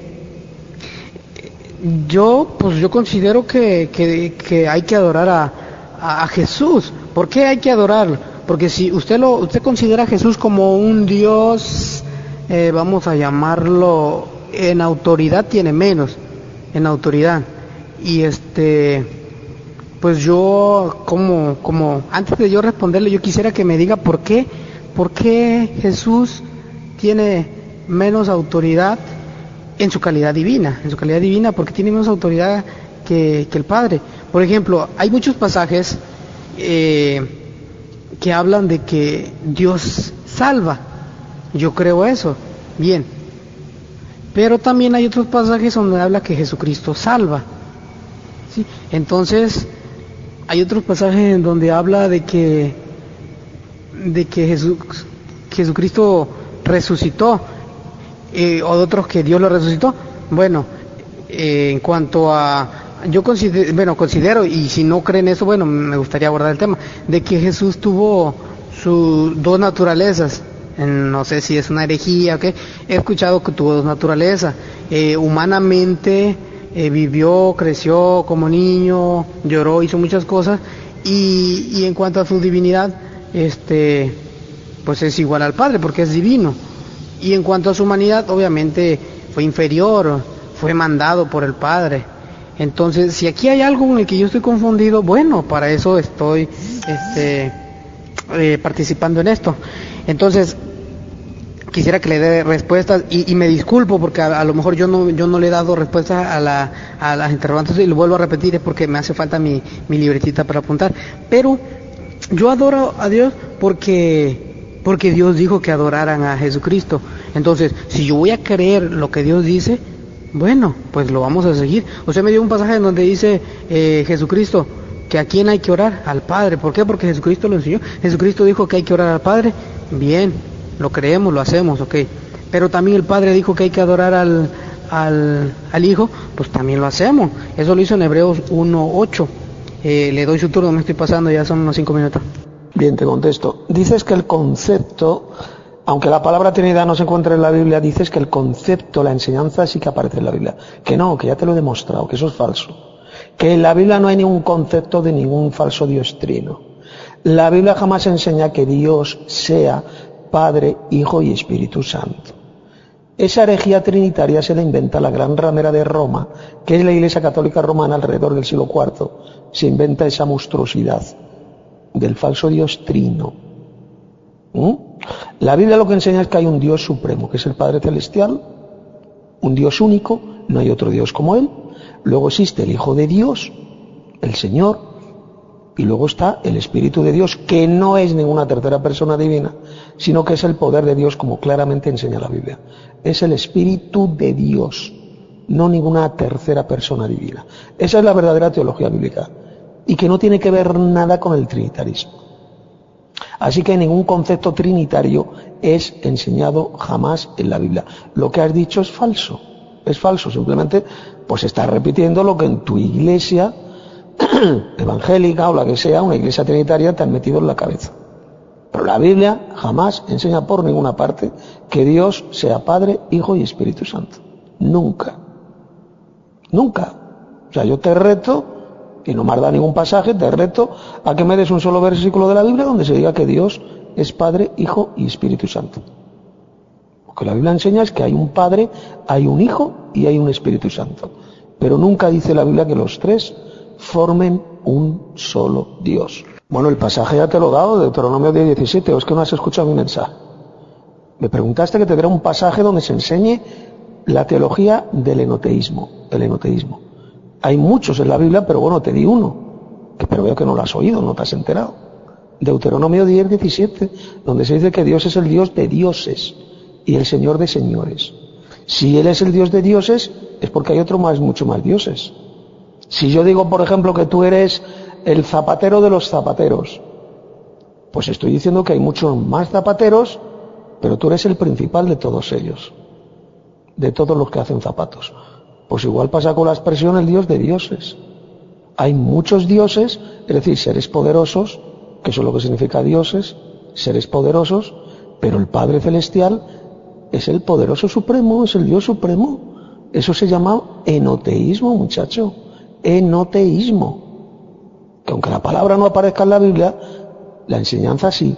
yo considero que hay que adorar a Jesús. ¿Por qué hay que adorarlo? Porque si usted considera a Jesús como un Dios, vamos a llamarlo, en autoridad tiene menos, en autoridad. Y pues yo, como antes de yo responderle, yo quisiera que me diga por qué Jesús tiene menos autoridad en su calidad divina, porque tiene menos autoridad que el Padre. Por ejemplo, hay muchos pasajes que hablan de que Dios salva. Yo creo eso, bien. Pero también hay otros pasajes donde habla que Jesucristo salva, ¿sí? Entonces, hay otros pasajes en donde habla de que Jesucristo resucitó, o de otros que Dios lo resucitó. Bueno, en cuanto a, yo considero, y si no creen eso, bueno, me gustaría abordar el tema, de que Jesús tuvo sus dos naturalezas. No sé si es una herejía o qué, he escuchado que tuvo dos naturalezas. Humanamente vivió, creció como niño, lloró, hizo muchas cosas, y en cuanto a su divinidad, pues es igual al Padre porque es divino. Y en cuanto a su humanidad, obviamente fue inferior, fue mandado por el Padre. Entonces, si aquí hay algo en el que yo estoy confundido, bueno, para eso estoy participando en esto. Entonces, quisiera que le dé respuestas, y me disculpo porque a lo mejor yo no le he dado respuestas a las interrogantes, y lo vuelvo a repetir, es porque me hace falta mi libretita para apuntar. Pero yo adoro a Dios porque Dios dijo que adoraran a Jesucristo. Entonces, si yo voy a creer lo que Dios dice, bueno, pues lo vamos a seguir. Usted me dio un pasaje en donde dice Jesucristo que a quién hay que orar, al Padre. ¿Por qué? Porque Jesucristo lo enseñó. Jesucristo dijo que hay que orar al Padre. Bien, lo creemos, lo hacemos, ok. Pero también el Padre dijo que hay que adorar al Hijo, pues también lo hacemos. Eso lo hizo en Hebreos 1:8. Le doy su turno, me estoy pasando, ya son unos 5 minutos. Bien, te contesto. Dices que el concepto, aunque la palabra Trinidad no se encuentra en la Biblia, dices que el concepto, la enseñanza sí que aparece en la Biblia. Que no, que ya te lo he demostrado, que eso es falso. Que en la Biblia no hay ningún concepto de ningún falso Dios trino. La Biblia jamás enseña que Dios sea Padre, Hijo y Espíritu Santo. Esa herejía trinitaria se la inventa la gran ramera de Roma, que es la Iglesia Católica Romana alrededor del siglo IV. Se inventa esa monstruosidad del falso Dios trino. La Biblia lo que enseña es que hay un Dios supremo, que es el Padre Celestial, un Dios único, no hay otro Dios como Él. Luego existe el Hijo de Dios, el Señor, y luego está el Espíritu de Dios, que no es ninguna tercera persona divina, sino que es el poder de Dios, como claramente enseña la Biblia. Es el Espíritu de Dios, no ninguna tercera persona divina. Esa es la verdadera teología bíblica. y que no tiene que ver nada con el trinitarismo. Así que ningún concepto trinitario es enseñado jamás en la Biblia. Lo que has dicho es falso, simplemente pues estás repitiendo lo que en tu iglesia evangélica o la que sea, una iglesia trinitaria, te han metido en la cabeza. Pero la Biblia jamás enseña por ninguna parte que Dios sea Padre, Hijo y Espíritu Santo. Nunca. Nunca. O sea, yo te reto, y no me has dado ningún pasaje, te reto a que me des un solo versículo de la Biblia donde se diga que Dios es Padre, Hijo y Espíritu Santo. Lo que la Biblia enseña es que hay un Padre, hay un Hijo y hay un Espíritu Santo. Pero nunca dice la Biblia que los tres formen un solo Dios. Bueno, el pasaje ya te lo he dado, de Deuteronomio 10:17, o es que no has escuchado mi mensaje. Me preguntaste que te diera un pasaje donde se enseñe la teología del enoteísmo, Hay muchos en la Biblia, pero bueno, te di uno, pero veo que no lo has oído, no te has enterado. Deuteronomio 10:17, donde se dice que Dios es el Dios de dioses y el Señor de señores. Si Él es el Dios de dioses, es porque hay mucho más dioses. Si yo digo, por ejemplo, que tú eres el zapatero de los zapateros, pues estoy diciendo que hay muchos más zapateros, pero tú eres el principal de todos ellos, de todos los que hacen zapatos. Pues igual pasa con la expresión el Dios de dioses. Hay muchos dioses, es decir, seres poderosos, que eso es lo que significa dioses, seres poderosos, pero el Padre Celestial es el poderoso supremo, es el Dios supremo. Eso se llama enoteísmo, muchacho, enoteísmo. Que aunque la palabra no aparezca en la Biblia, la enseñanza sí.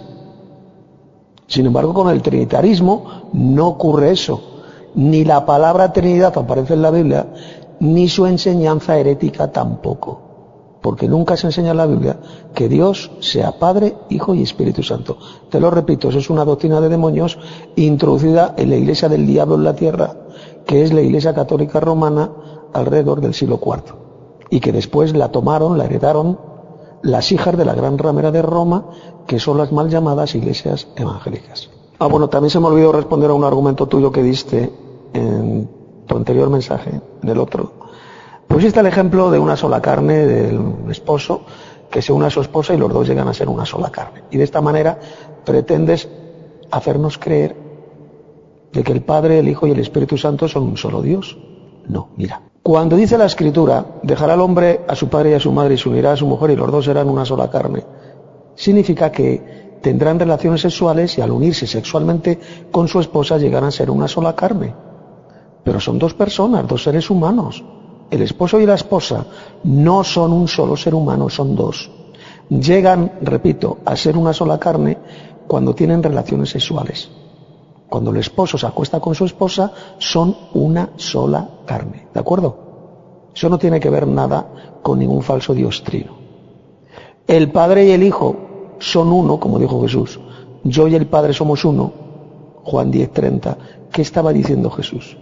Sin embargo, con el trinitarismo no ocurre eso. Ni la palabra Trinidad aparece en la Biblia, ni su enseñanza herética tampoco. Porque nunca se enseña en la Biblia que Dios sea Padre, Hijo y Espíritu Santo. Te lo repito, eso es una doctrina de demonios introducida en la iglesia del diablo en la tierra, que es la Iglesia Católica Romana alrededor del siglo IV. Y que después la tomaron, la heredaron las hijas de la gran ramera de Roma, que son las mal llamadas iglesias evangélicas. Bueno, también se me olvidó responder a un argumento tuyo que diste en tu anterior mensaje, en el otro. Pusiste el ejemplo de una sola carne del esposo, que se une a su esposa y los dos llegan a ser una sola carne. Y de esta manera pretendes hacernos creer de que el Padre, el Hijo y el Espíritu Santo son un solo Dios. No, mira. Cuando dice la Escritura, dejará al hombre a su padre y a su madre y se unirá a su mujer y los dos serán una sola carne, significa que tendrán relaciones sexuales y al unirse sexualmente con su esposa llegarán a ser una sola carne. Pero son dos personas, dos seres humanos. El esposo y la esposa no son un solo ser humano, son dos. Llegan, repito, a ser una sola carne cuando tienen relaciones sexuales. Cuando el esposo se acuesta con su esposa, son una sola carne. ¿De acuerdo? Eso no tiene que ver nada con ningún falso Dios trino. El Padre y el Hijo son uno, como dijo Jesús. Yo y el Padre somos uno. Juan 10:30. ¿Qué estaba diciendo Jesús?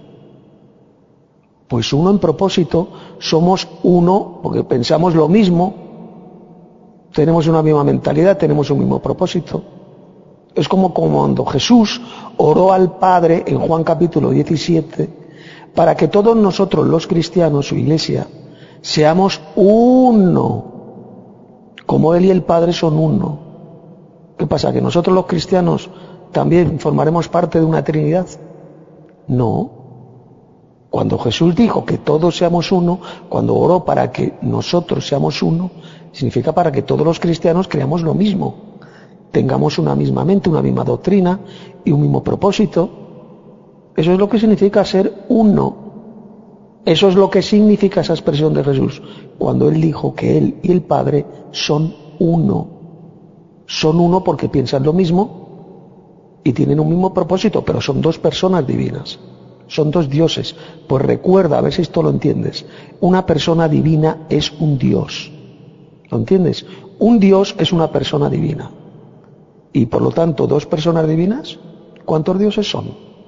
Pues uno en propósito, somos uno porque pensamos lo mismo, tenemos una misma mentalidad, tenemos un mismo propósito. Es como cuando Jesús oró al Padre en Juan capítulo 17 para que todos nosotros los cristianos, su iglesia, seamos uno, como Él y el Padre son uno. ¿Qué pasa? ¿Que nosotros los cristianos también formaremos parte de una Trinidad? No. Cuando Jesús dijo que todos seamos uno, cuando oró para que nosotros seamos uno, significa para que todos los cristianos creamos lo mismo, tengamos una misma mente, una misma doctrina y un mismo propósito. Eso es lo que significa ser uno. Eso es lo que significa esa expresión de Jesús, cuando Él dijo que Él y el Padre son uno. Son uno porque piensan lo mismo y tienen un mismo propósito, pero son dos personas divinas. Son dos dioses. Pues recuerda, a ver si esto lo entiendes. Una persona divina es un Dios. ¿Lo entiendes? Un Dios es una persona divina. Y por lo tanto, dos personas divinas, ¿cuántos dioses son?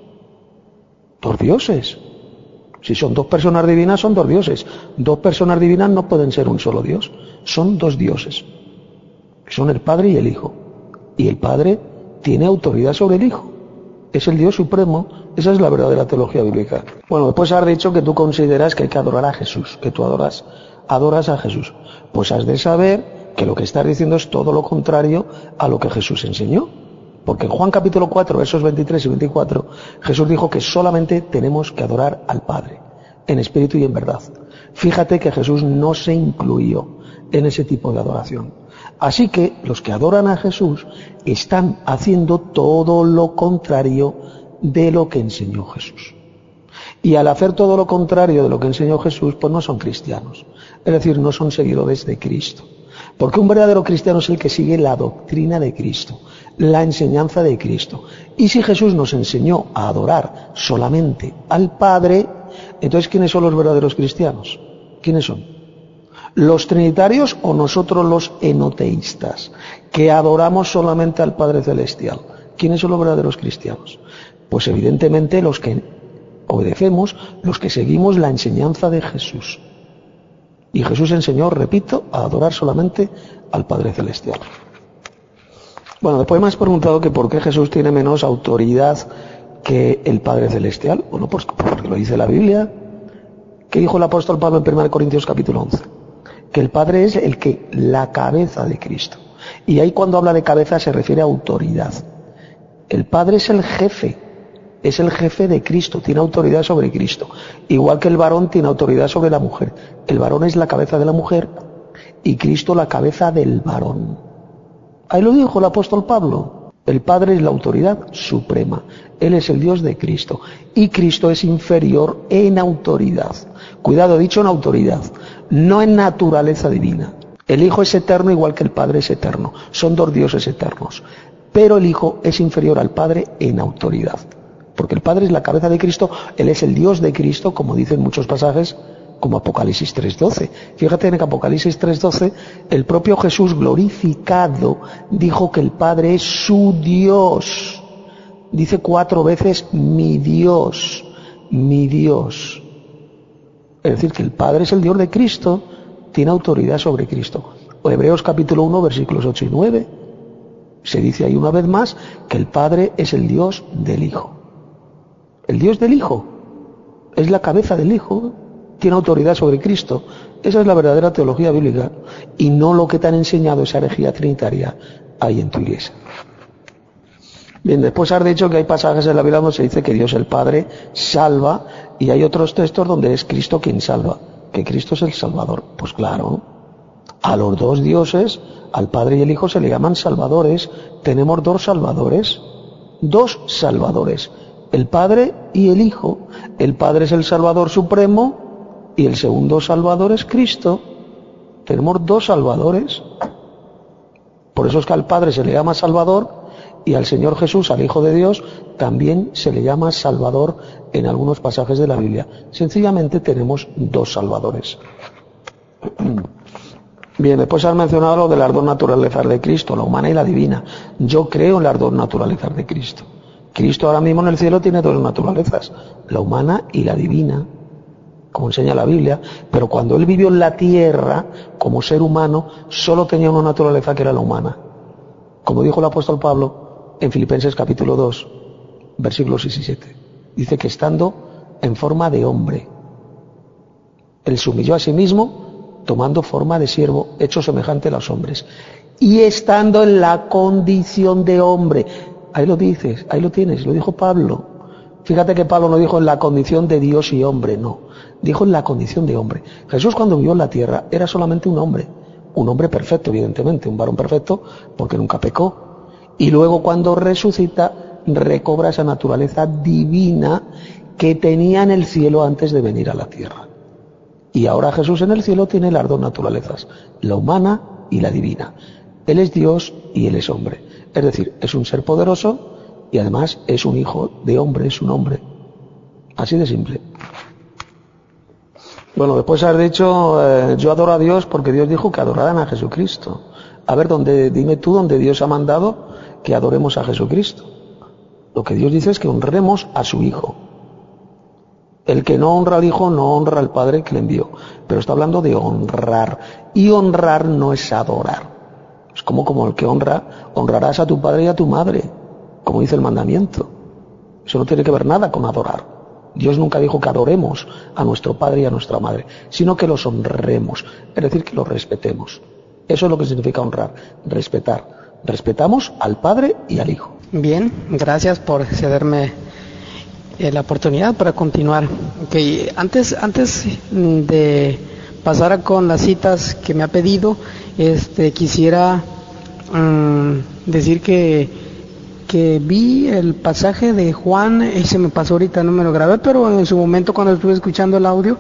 Dos dioses. Si son dos personas divinas, son dos dioses. Dos personas divinas no pueden ser un solo Dios. Son dos dioses. Son el Padre y el Hijo. Y el Padre tiene autoridad sobre el Hijo. Es el Dios supremo. Esa es la verdadera teología bíblica. Bueno, después has dicho que tú consideras que hay que adorar a Jesús, que tú adoras adoras a Jesús. Pues has de saber que lo que estás diciendo es todo lo contrario a lo que Jesús enseñó. Porque en Juan capítulo 4, versos 23 y 24, Jesús dijo que solamente tenemos que adorar al Padre, en espíritu y en verdad. Fíjate que Jesús no se incluyó en ese tipo de adoración. Así que los que adoran a Jesús están haciendo todo lo contrario de lo que enseñó Jesús. Y al hacer todo lo contrario de lo que enseñó Jesús, pues no son cristianos. Es decir, no son seguidores de Cristo. Porque un verdadero cristiano es el que sigue la doctrina de Cristo, la enseñanza de Cristo. Y si Jesús nos enseñó a adorar solamente al Padre, entonces ¿quiénes son los verdaderos cristianos? ¿Quiénes son? ¿Los trinitarios o nosotros los enoteístas, que adoramos solamente al Padre Celestial? ¿Quiénes son los verdaderos cristianos? Pues evidentemente los que obedecemos, los que seguimos la enseñanza de Jesús. Y Jesús enseñó, repito, a adorar solamente al Padre Celestial. Bueno, después me has preguntado que por qué Jesús tiene menos autoridad que el Padre Celestial. Bueno, pues porque lo dice la Biblia. ¿Qué dijo el apóstol Pablo en 1 Corintios capítulo 11? Que el Padre es la cabeza de Cristo. Y ahí cuando habla de cabeza se refiere a autoridad. El Padre es el jefe de Cristo, tiene autoridad sobre Cristo. Igual que el varón tiene autoridad sobre la mujer. El varón es la cabeza de la mujer y Cristo la cabeza del varón. Ahí lo dijo el apóstol Pablo. El Padre es la autoridad suprema. Él es el Dios de Cristo. Y Cristo es inferior en autoridad. Cuidado, he dicho en autoridad, no en naturaleza divina. El Hijo es eterno igual que el Padre es eterno. Son dos dioses eternos. Pero el Hijo es inferior al Padre en autoridad. Porque el Padre es la cabeza de Cristo, Él es el Dios de Cristo, como dicen muchos pasajes, como Apocalipsis 3.12. Fíjate en que Apocalipsis 3.12, el propio Jesús glorificado dijo que el Padre es su Dios. Dice 4 veces, mi Dios, mi Dios. Es decir, que el Padre es el Dios de Cristo, tiene autoridad sobre Cristo. O Hebreos capítulo 1, versículos 8 y 9, se dice ahí una vez más que el Padre es el Dios del Hijo. El Dios del Hijo es la cabeza del Hijo, tiene autoridad sobre Cristo. Esa es la verdadera teología bíblica y no lo que te han enseñado esa herejía trinitaria ahí en tu iglesia. Bien, después has dicho que hay pasajes en la Biblia donde se dice que Dios el Padre salva y hay otros textos donde es Cristo quien salva, que Cristo es el Salvador. Pues claro, a los dos dioses, al Padre y el Hijo se le llaman salvadores. Tenemos dos salvadores, el Padre y el Hijo. El Padre es el Salvador supremo y el segundo Salvador es Cristo. Tenemos dos Salvadores. Por eso es que al Padre se le llama Salvador y al Señor Jesús, al Hijo de Dios, también se le llama Salvador en algunos pasajes de la Biblia. Sencillamente tenemos dos Salvadores. Bien, después has mencionado lo de las dos naturalezas de Cristo, la humana y la divina. Yo creo en las dos naturalezas de Cristo. Cristo ahora mismo en el cielo tiene dos naturalezas, la humana y la divina, como enseña la Biblia, pero cuando Él vivió en la tierra, como ser humano, solo tenía una naturaleza que era la humana. Como dijo el apóstol Pablo en Filipenses capítulo 2, versículos 6 y 7. Dice que estando en forma de hombre, Él se humilló a sí mismo, tomando forma de siervo, hecho semejante a los hombres. Y estando en la condición de hombre, ahí lo dices, ahí lo tienes, lo dijo Pablo. Fíjate que Pablo no dijo en la condición de Dios y hombre, no. Dijo en la condición de hombre. Jesús cuando vivió en la tierra era solamente un hombre perfecto, evidentemente, un varón perfecto, porque nunca pecó. Y luego cuando resucita, recobra esa naturaleza divina que tenía en el cielo antes de venir a la tierra. Y ahora Jesús en el cielo tiene las dos naturalezas, la humana y la divina. Él es Dios y Él es hombre. Es decir, es un ser poderoso y además es un hijo de hombre, es un hombre. Así de simple. Bueno, después has dicho, yo adoro a Dios porque Dios dijo que adoraran a Jesucristo. A ver, dime tú dónde Dios ha mandado que adoremos a Jesucristo. Lo que Dios dice es que honremos a su Hijo. El que no honra al Hijo no honra al Padre que le envió. Pero está hablando de honrar. Y honrar no es adorar. Es como el que honrarás a tu padre y a tu madre, como dice el mandamiento. Eso no tiene que ver nada con adorar. Dios nunca dijo que adoremos a nuestro padre y a nuestra madre, sino que los honremos, es decir, que los respetemos. Eso es lo que significa honrar, respetar. Respetamos al padre y al hijo. Bien, gracias por cederme la oportunidad para continuar. Okay, antes de pasar con las citas que me ha pedido, quisiera decir que vi el pasaje de Juan y se me pasó ahorita, no me lo grabé, pero en su momento cuando estuve escuchando el audio,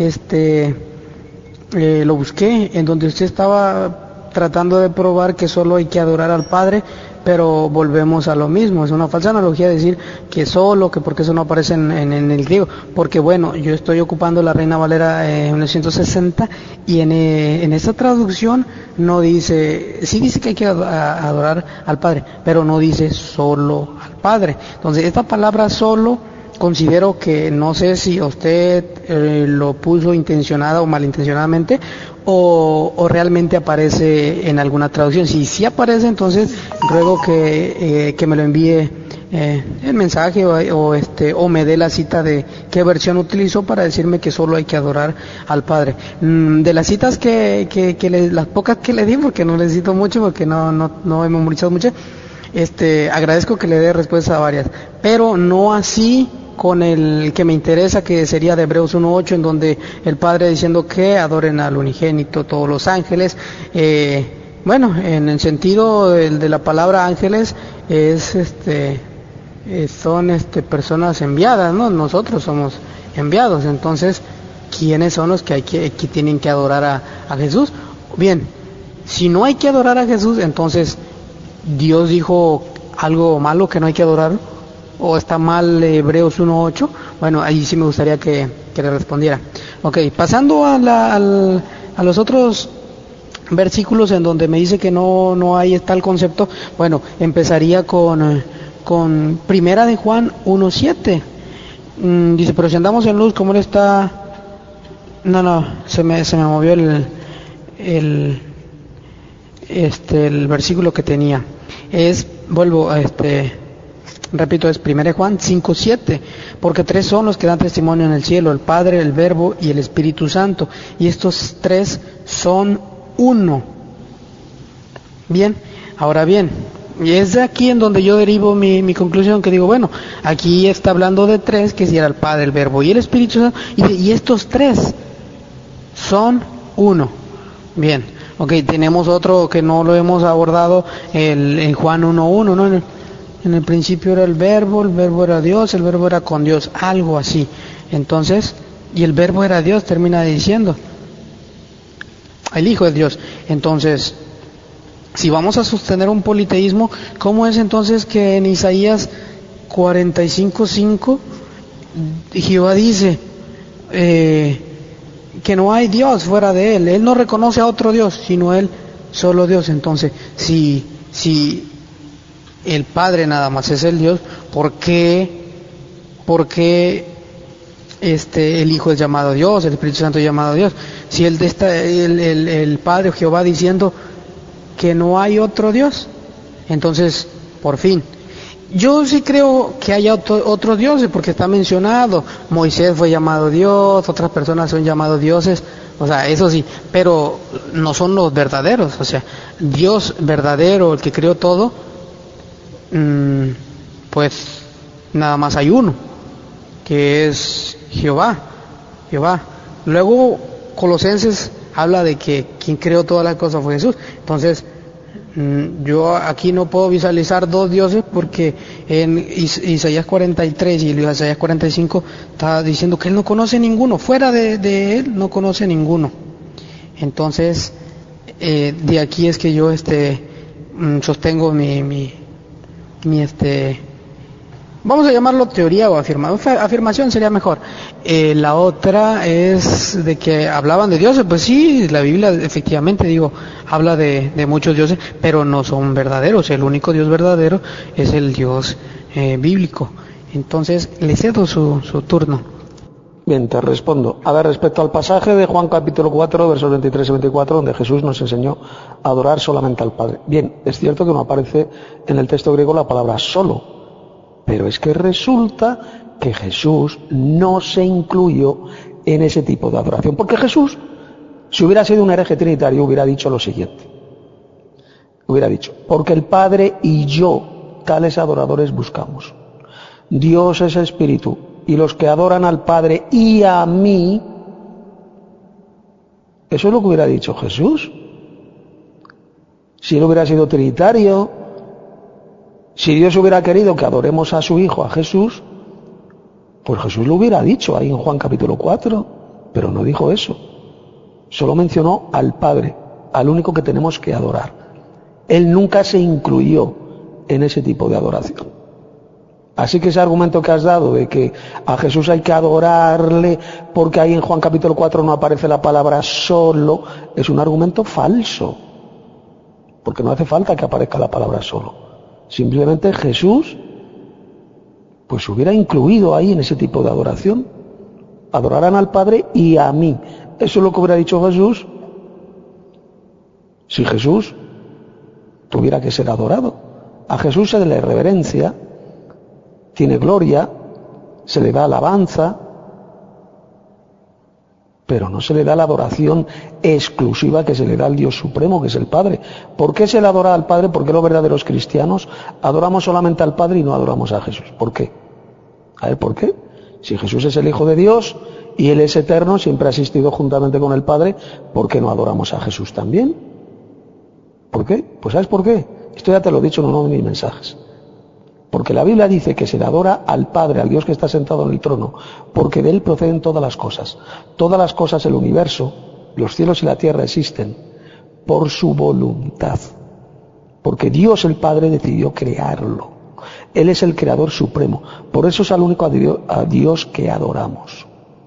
lo busqué, en donde usted estaba tratando de probar que solo hay que adorar al Padre, pero volvemos a lo mismo. Es una falsa analogía decir que solo, que porque eso no aparece en el griego, porque bueno, yo estoy ocupando la Reina Valera 1960 y en esta traducción no dice, sí dice que hay que adorar al Padre, pero no dice solo al Padre. Entonces esta palabra solo, considero que no sé si usted lo puso intencionada o malintencionadamente o realmente aparece en alguna traducción. Si sí aparece, entonces ruego que me lo envíe el mensaje o me dé la cita de qué versión utilizó para decirme que solo hay que adorar al Padre. De las citas las pocas que le di, porque no les cito mucho, porque no he memorizado mucho, agradezco que le dé respuesta a varias, pero no así con el que me interesa, que sería de Hebreos 1:8, en donde el Padre diciendo que adoren al unigénito, todos los ángeles. Bueno, en el sentido de la palabra ángeles es son personas enviadas, ¿no? Nosotros somos enviados. Entonces, ¿quiénes son los que tienen que adorar a Jesús? Bien, si no hay que adorar a Jesús, entonces Dios dijo algo malo que no hay que adorar, o está mal Hebreos 1:8. Bueno, ahí sí me gustaría que le respondiera. Ok, pasando a los otros versículos en donde me dice que no hay tal concepto. Bueno, empezaría con Primera de Juan 1:7. Dice, pero si andamos en luz, como él está... No, se me movió el versículo que tenía. Repito, es 1 Juan 5:7, porque tres son los que dan testimonio en el cielo, el Padre, el Verbo y el Espíritu Santo, y estos tres son uno. Bien, ahora bien, y es de aquí en donde yo derivo mi conclusión, que digo, bueno, aquí está hablando de tres, que si era el Padre, el Verbo y el Espíritu Santo, y estos tres son uno. Bien, ok, tenemos otro que no lo hemos abordado, en Juan 1:1, ¿no? En el principio era el verbo era Dios, el verbo era con Dios, algo así. Entonces, y el verbo era Dios, termina diciendo, el Hijo es Dios. Entonces, si vamos a sostener un politeísmo, ¿cómo es entonces que en Isaías 45:5 Jehová dice que no hay Dios fuera de Él? Él no reconoce a otro Dios, sino Él, solo Dios. Entonces, si el Padre nada más es el Dios, ¿por qué el Hijo es llamado Dios, el Espíritu Santo es llamado Dios? Si el Padre Jehová diciendo que no hay otro Dios, entonces, por fin, yo sí creo que haya otros dioses, porque está mencionado, Moisés fue llamado Dios, otras personas son llamados dioses, o sea, eso sí, pero no son los verdaderos. O sea, Dios verdadero, el que creó todo, pues nada más hay uno, que es Jehová. Luego Colosenses habla de que quien creó todas las cosas fue Jesús. Entonces, yo aquí no puedo visualizar dos dioses, porque en Isaías 43 y Isaías 45 está diciendo que él no conoce ninguno, fuera de él no conoce ninguno. Entonces, de aquí es que yo sostengo mi vamos a llamarlo teoría o afirmación sería mejor. La otra es de que hablaban de dioses. Pues sí, la Biblia efectivamente, habla de muchos dioses, pero no son verdaderos. El único Dios verdadero es el Dios bíblico. Entonces le cedo su turno. Bien, te respondo. A ver, respecto al pasaje de Juan capítulo 4, versos 23 y 24, donde Jesús nos enseñó a adorar solamente al Padre. Bien, es cierto que no aparece en el texto griego la palabra solo, pero es que resulta que Jesús no se incluyó en ese tipo de adoración. Porque Jesús, si hubiera sido un hereje trinitario, hubiera dicho lo siguiente. Hubiera dicho, porque el Padre y yo, tales adoradores buscamos. Dios es espíritu, y los que adoran al Padre y a mí, eso es lo que hubiera dicho Jesús. Si él hubiera sido trinitario, si Dios hubiera querido que adoremos a su Hijo, a Jesús, pues Jesús lo hubiera dicho ahí en Juan capítulo 4, pero no dijo eso. Solo mencionó al Padre, al único que tenemos que adorar. Él nunca se incluyó en ese tipo de adoración. Así que ese argumento que has dado de que a Jesús hay que adorarle porque ahí en Juan capítulo 4 no aparece la palabra solo, es un argumento falso. Porque no hace falta que aparezca la palabra solo. Simplemente Jesús pues hubiera incluido ahí en ese tipo de adoración. Adorarán al Padre y a mí. Eso es lo que hubiera dicho Jesús si Jesús tuviera que ser adorado. A Jesús se le reverencia, tiene gloria, se le da alabanza, pero no se le da la adoración exclusiva que se le da al Dios Supremo, que es el Padre. ¿Por qué se le adora al Padre? ¿Por qué los verdaderos cristianos adoramos solamente al Padre y no adoramos a Jesús? ¿Por qué? A ver, ¿por qué? Si Jesús es el Hijo de Dios y Él es eterno, siempre ha existido juntamente con el Padre, ¿por qué no adoramos a Jesús también? ¿Por qué? Pues ¿sabes por qué? Esto ya te lo he dicho en uno de mis mensajes. Porque la Biblia dice que se le adora al Padre, al Dios que está sentado en el trono, porque de Él proceden todas las cosas. Todas las cosas, el universo, los cielos y la tierra existen por su voluntad. Porque Dios el Padre decidió crearlo. Él es el creador supremo. Por eso es al único a Dios que adoramos.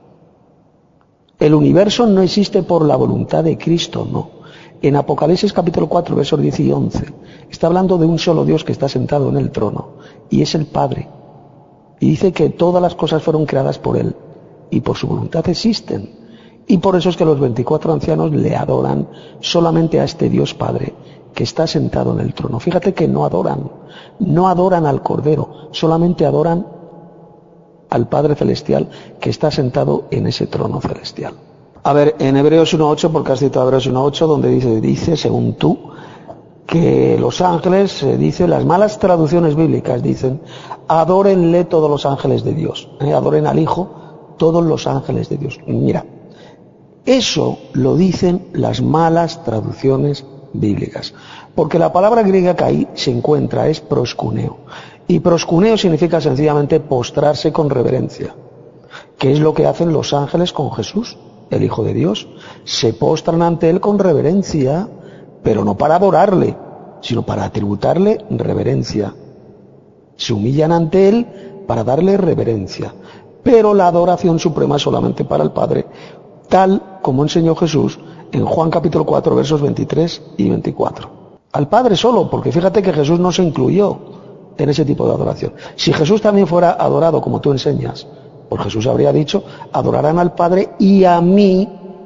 El universo no existe por la voluntad de Cristo, no. En Apocalipsis capítulo 4, versos 10 y 11, está hablando de un solo Dios que está sentado en el trono, y es el Padre. Y dice que todas las cosas fueron creadas por Él, y por su voluntad existen. Y por eso es que los 24 ancianos le adoran solamente a este Dios Padre, que está sentado en el trono. Fíjate que no adoran al Cordero, solamente adoran al Padre Celestial, que está sentado en ese trono celestial. A ver, en Hebreos 1.8, porque has citado Hebreos 1.8, donde dice, según tú, que los ángeles, dice, las malas traducciones bíblicas dicen, adórenle todos los ángeles de Dios, adoren al Hijo todos los ángeles de Dios. Mira, eso lo dicen las malas traducciones bíblicas, porque la palabra griega que ahí se encuentra es proskuneo, y proskuneo significa sencillamente postrarse con reverencia, que es lo que hacen los ángeles con Jesús, el Hijo de Dios. Se postran ante Él con reverencia, pero no para adorarle, sino para tributarle reverencia. Se humillan ante Él para darle reverencia, pero la adoración suprema es solamente para el Padre, tal como enseñó Jesús en Juan capítulo 4, versos 23 y 24. Al Padre solo, porque fíjate que Jesús no se incluyó en ese tipo de adoración. Si Jesús también fuera adorado como tú enseñas, pues Jesús habría dicho, adorarán al Padre y a mí,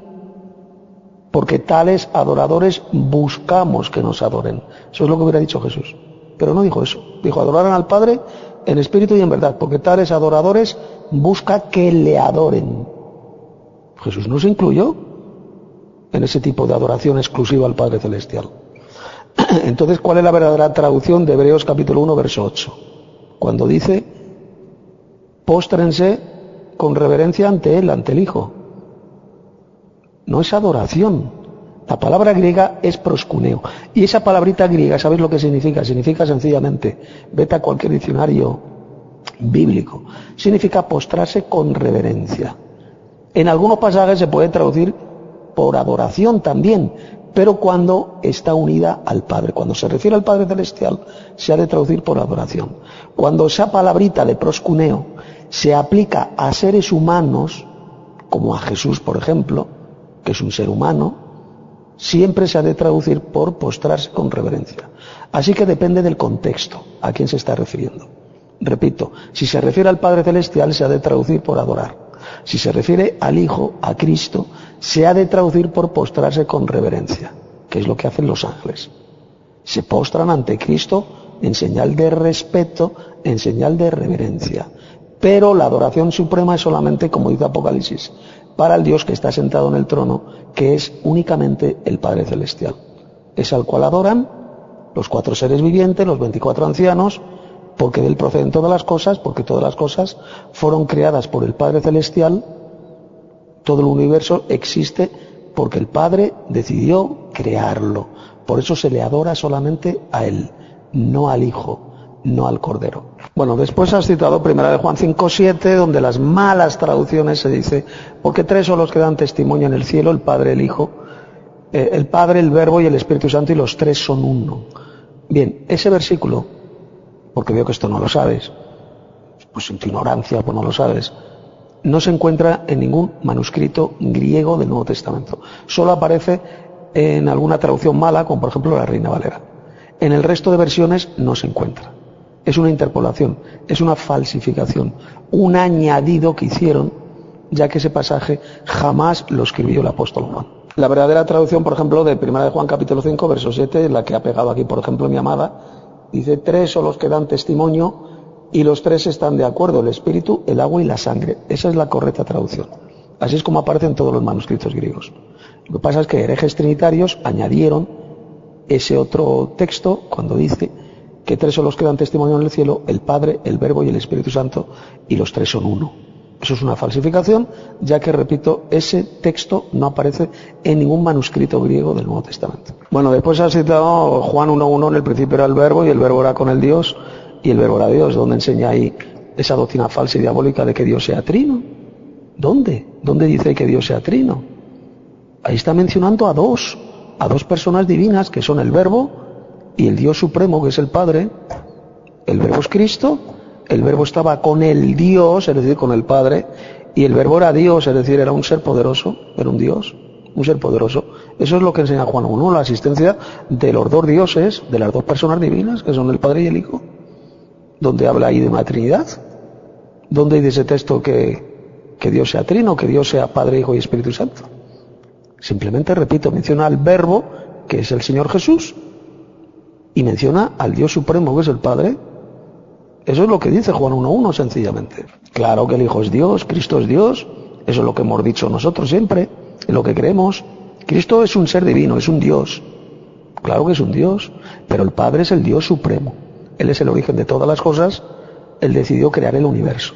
porque tales adoradores buscamos que nos adoren. Eso es lo que hubiera dicho Jesús. Pero no dijo eso. Dijo, adorarán al Padre en espíritu y en verdad, porque tales adoradores busca que le adoren. Jesús no se incluyó en ese tipo de adoración exclusiva al Padre Celestial. Entonces, ¿cuál es la verdadera traducción de Hebreos capítulo 1, verso 8? Cuando dice, póstrense con reverencia ante Él, ante el Hijo. No es adoración. La palabra griega es proskuneo. Y esa palabrita griega, ¿sabes lo que significa? Significa sencillamente, vete a cualquier diccionario bíblico, significa postrarse con reverencia. En algunos pasajes se puede traducir por adoración también, pero cuando está unida al Padre. Cuando se refiere al Padre Celestial, se ha de traducir por adoración. Cuando esa palabrita de proskuneo se aplica a seres humanos, como a Jesús, por ejemplo, que es un ser humano, siempre se ha de traducir por postrarse con reverencia. Así que depende del contexto a quién se está refiriendo. Repito, si se refiere al Padre Celestial, se ha de traducir por adorar. Si se refiere al Hijo, a Cristo, se ha de traducir por postrarse con reverencia, que es lo que hacen los ángeles. Se postran ante Cristo en señal de respeto, en señal de reverencia. Pero la adoración suprema es solamente, como dice Apocalipsis, para el Dios que está sentado en el trono, que es únicamente el Padre Celestial. Es al cual adoran los 4 seres vivientes, los 24 ancianos, porque de él proceden todas las cosas, porque todas las cosas fueron creadas por el Padre Celestial. Todo el universo existe porque el Padre decidió crearlo. Por eso se le adora solamente a él, no al Hijo, no al Cordero. Bueno, después has citado 1 de Juan 5:7, donde las malas traducciones se dice, porque 3 son los que dan testimonio en el cielo, el Padre, el Hijo, el Padre, el Verbo y el Espíritu Santo, y los 3 son uno. Bien, ese versículo, porque veo que esto no lo sabes, pues en tu ignorancia pues no lo sabes, no se encuentra en ningún manuscrito griego del Nuevo Testamento. Solo aparece en alguna traducción mala, como por ejemplo la Reina Valera. En el resto de versiones no se encuentra. Es una interpolación, es una falsificación, un añadido que hicieron, ya que ese pasaje jamás lo escribió el apóstol Juan. La verdadera traducción, por ejemplo, de 1 de Juan capítulo 5, verso 7, la que ha pegado aquí, por ejemplo, mi amada, dice, 3 son los que dan testimonio y los 3 están de acuerdo, el espíritu, el agua y la sangre. Esa es la correcta traducción. Así es como aparece en todos los manuscritos griegos. Lo que pasa es que herejes trinitarios añadieron ese otro texto cuando dice que 3 son los que dan testimonio en el cielo, el Padre, el Verbo y el Espíritu Santo, y los 3 son uno. Eso es una falsificación, ya que, repito, ese texto no aparece en ningún manuscrito griego del Nuevo Testamento. Bueno, después ha citado Juan 1:1, en el principio era el Verbo, y el Verbo era con el Dios, y el Verbo era Dios, donde enseña ahí esa doctrina falsa y diabólica de que Dios sea trino. ¿Dónde? ¿Dónde dice que Dios sea trino? Ahí está mencionando a dos personas divinas, que son el Verbo y el Dios Supremo, que es el Padre. El Verbo es Cristo, el Verbo estaba con el Dios, es decir, con el Padre, y el Verbo era Dios, es decir, era un ser poderoso, era un Dios, un ser poderoso. Eso es lo que enseña Juan 1, la existencia de los 2 dioses, de las 2 personas divinas, que son el Padre y el Hijo. ¿Dónde habla ahí de una Trinidad? ¿Dónde dice ese texto que Dios sea trino, que Dios sea Padre, Hijo y Espíritu Santo? Simplemente, repito, menciona al Verbo, que es el Señor Jesús, y menciona al Dios Supremo, que es el Padre. Eso es lo que dice Juan 1:1, sencillamente. Claro que el Hijo es Dios, Cristo es Dios, eso es lo que hemos dicho nosotros siempre, es lo que creemos. Cristo es un ser divino, es un Dios. Claro que es un Dios, pero el Padre es el Dios Supremo. Él es el origen de todas las cosas, Él decidió crear el universo.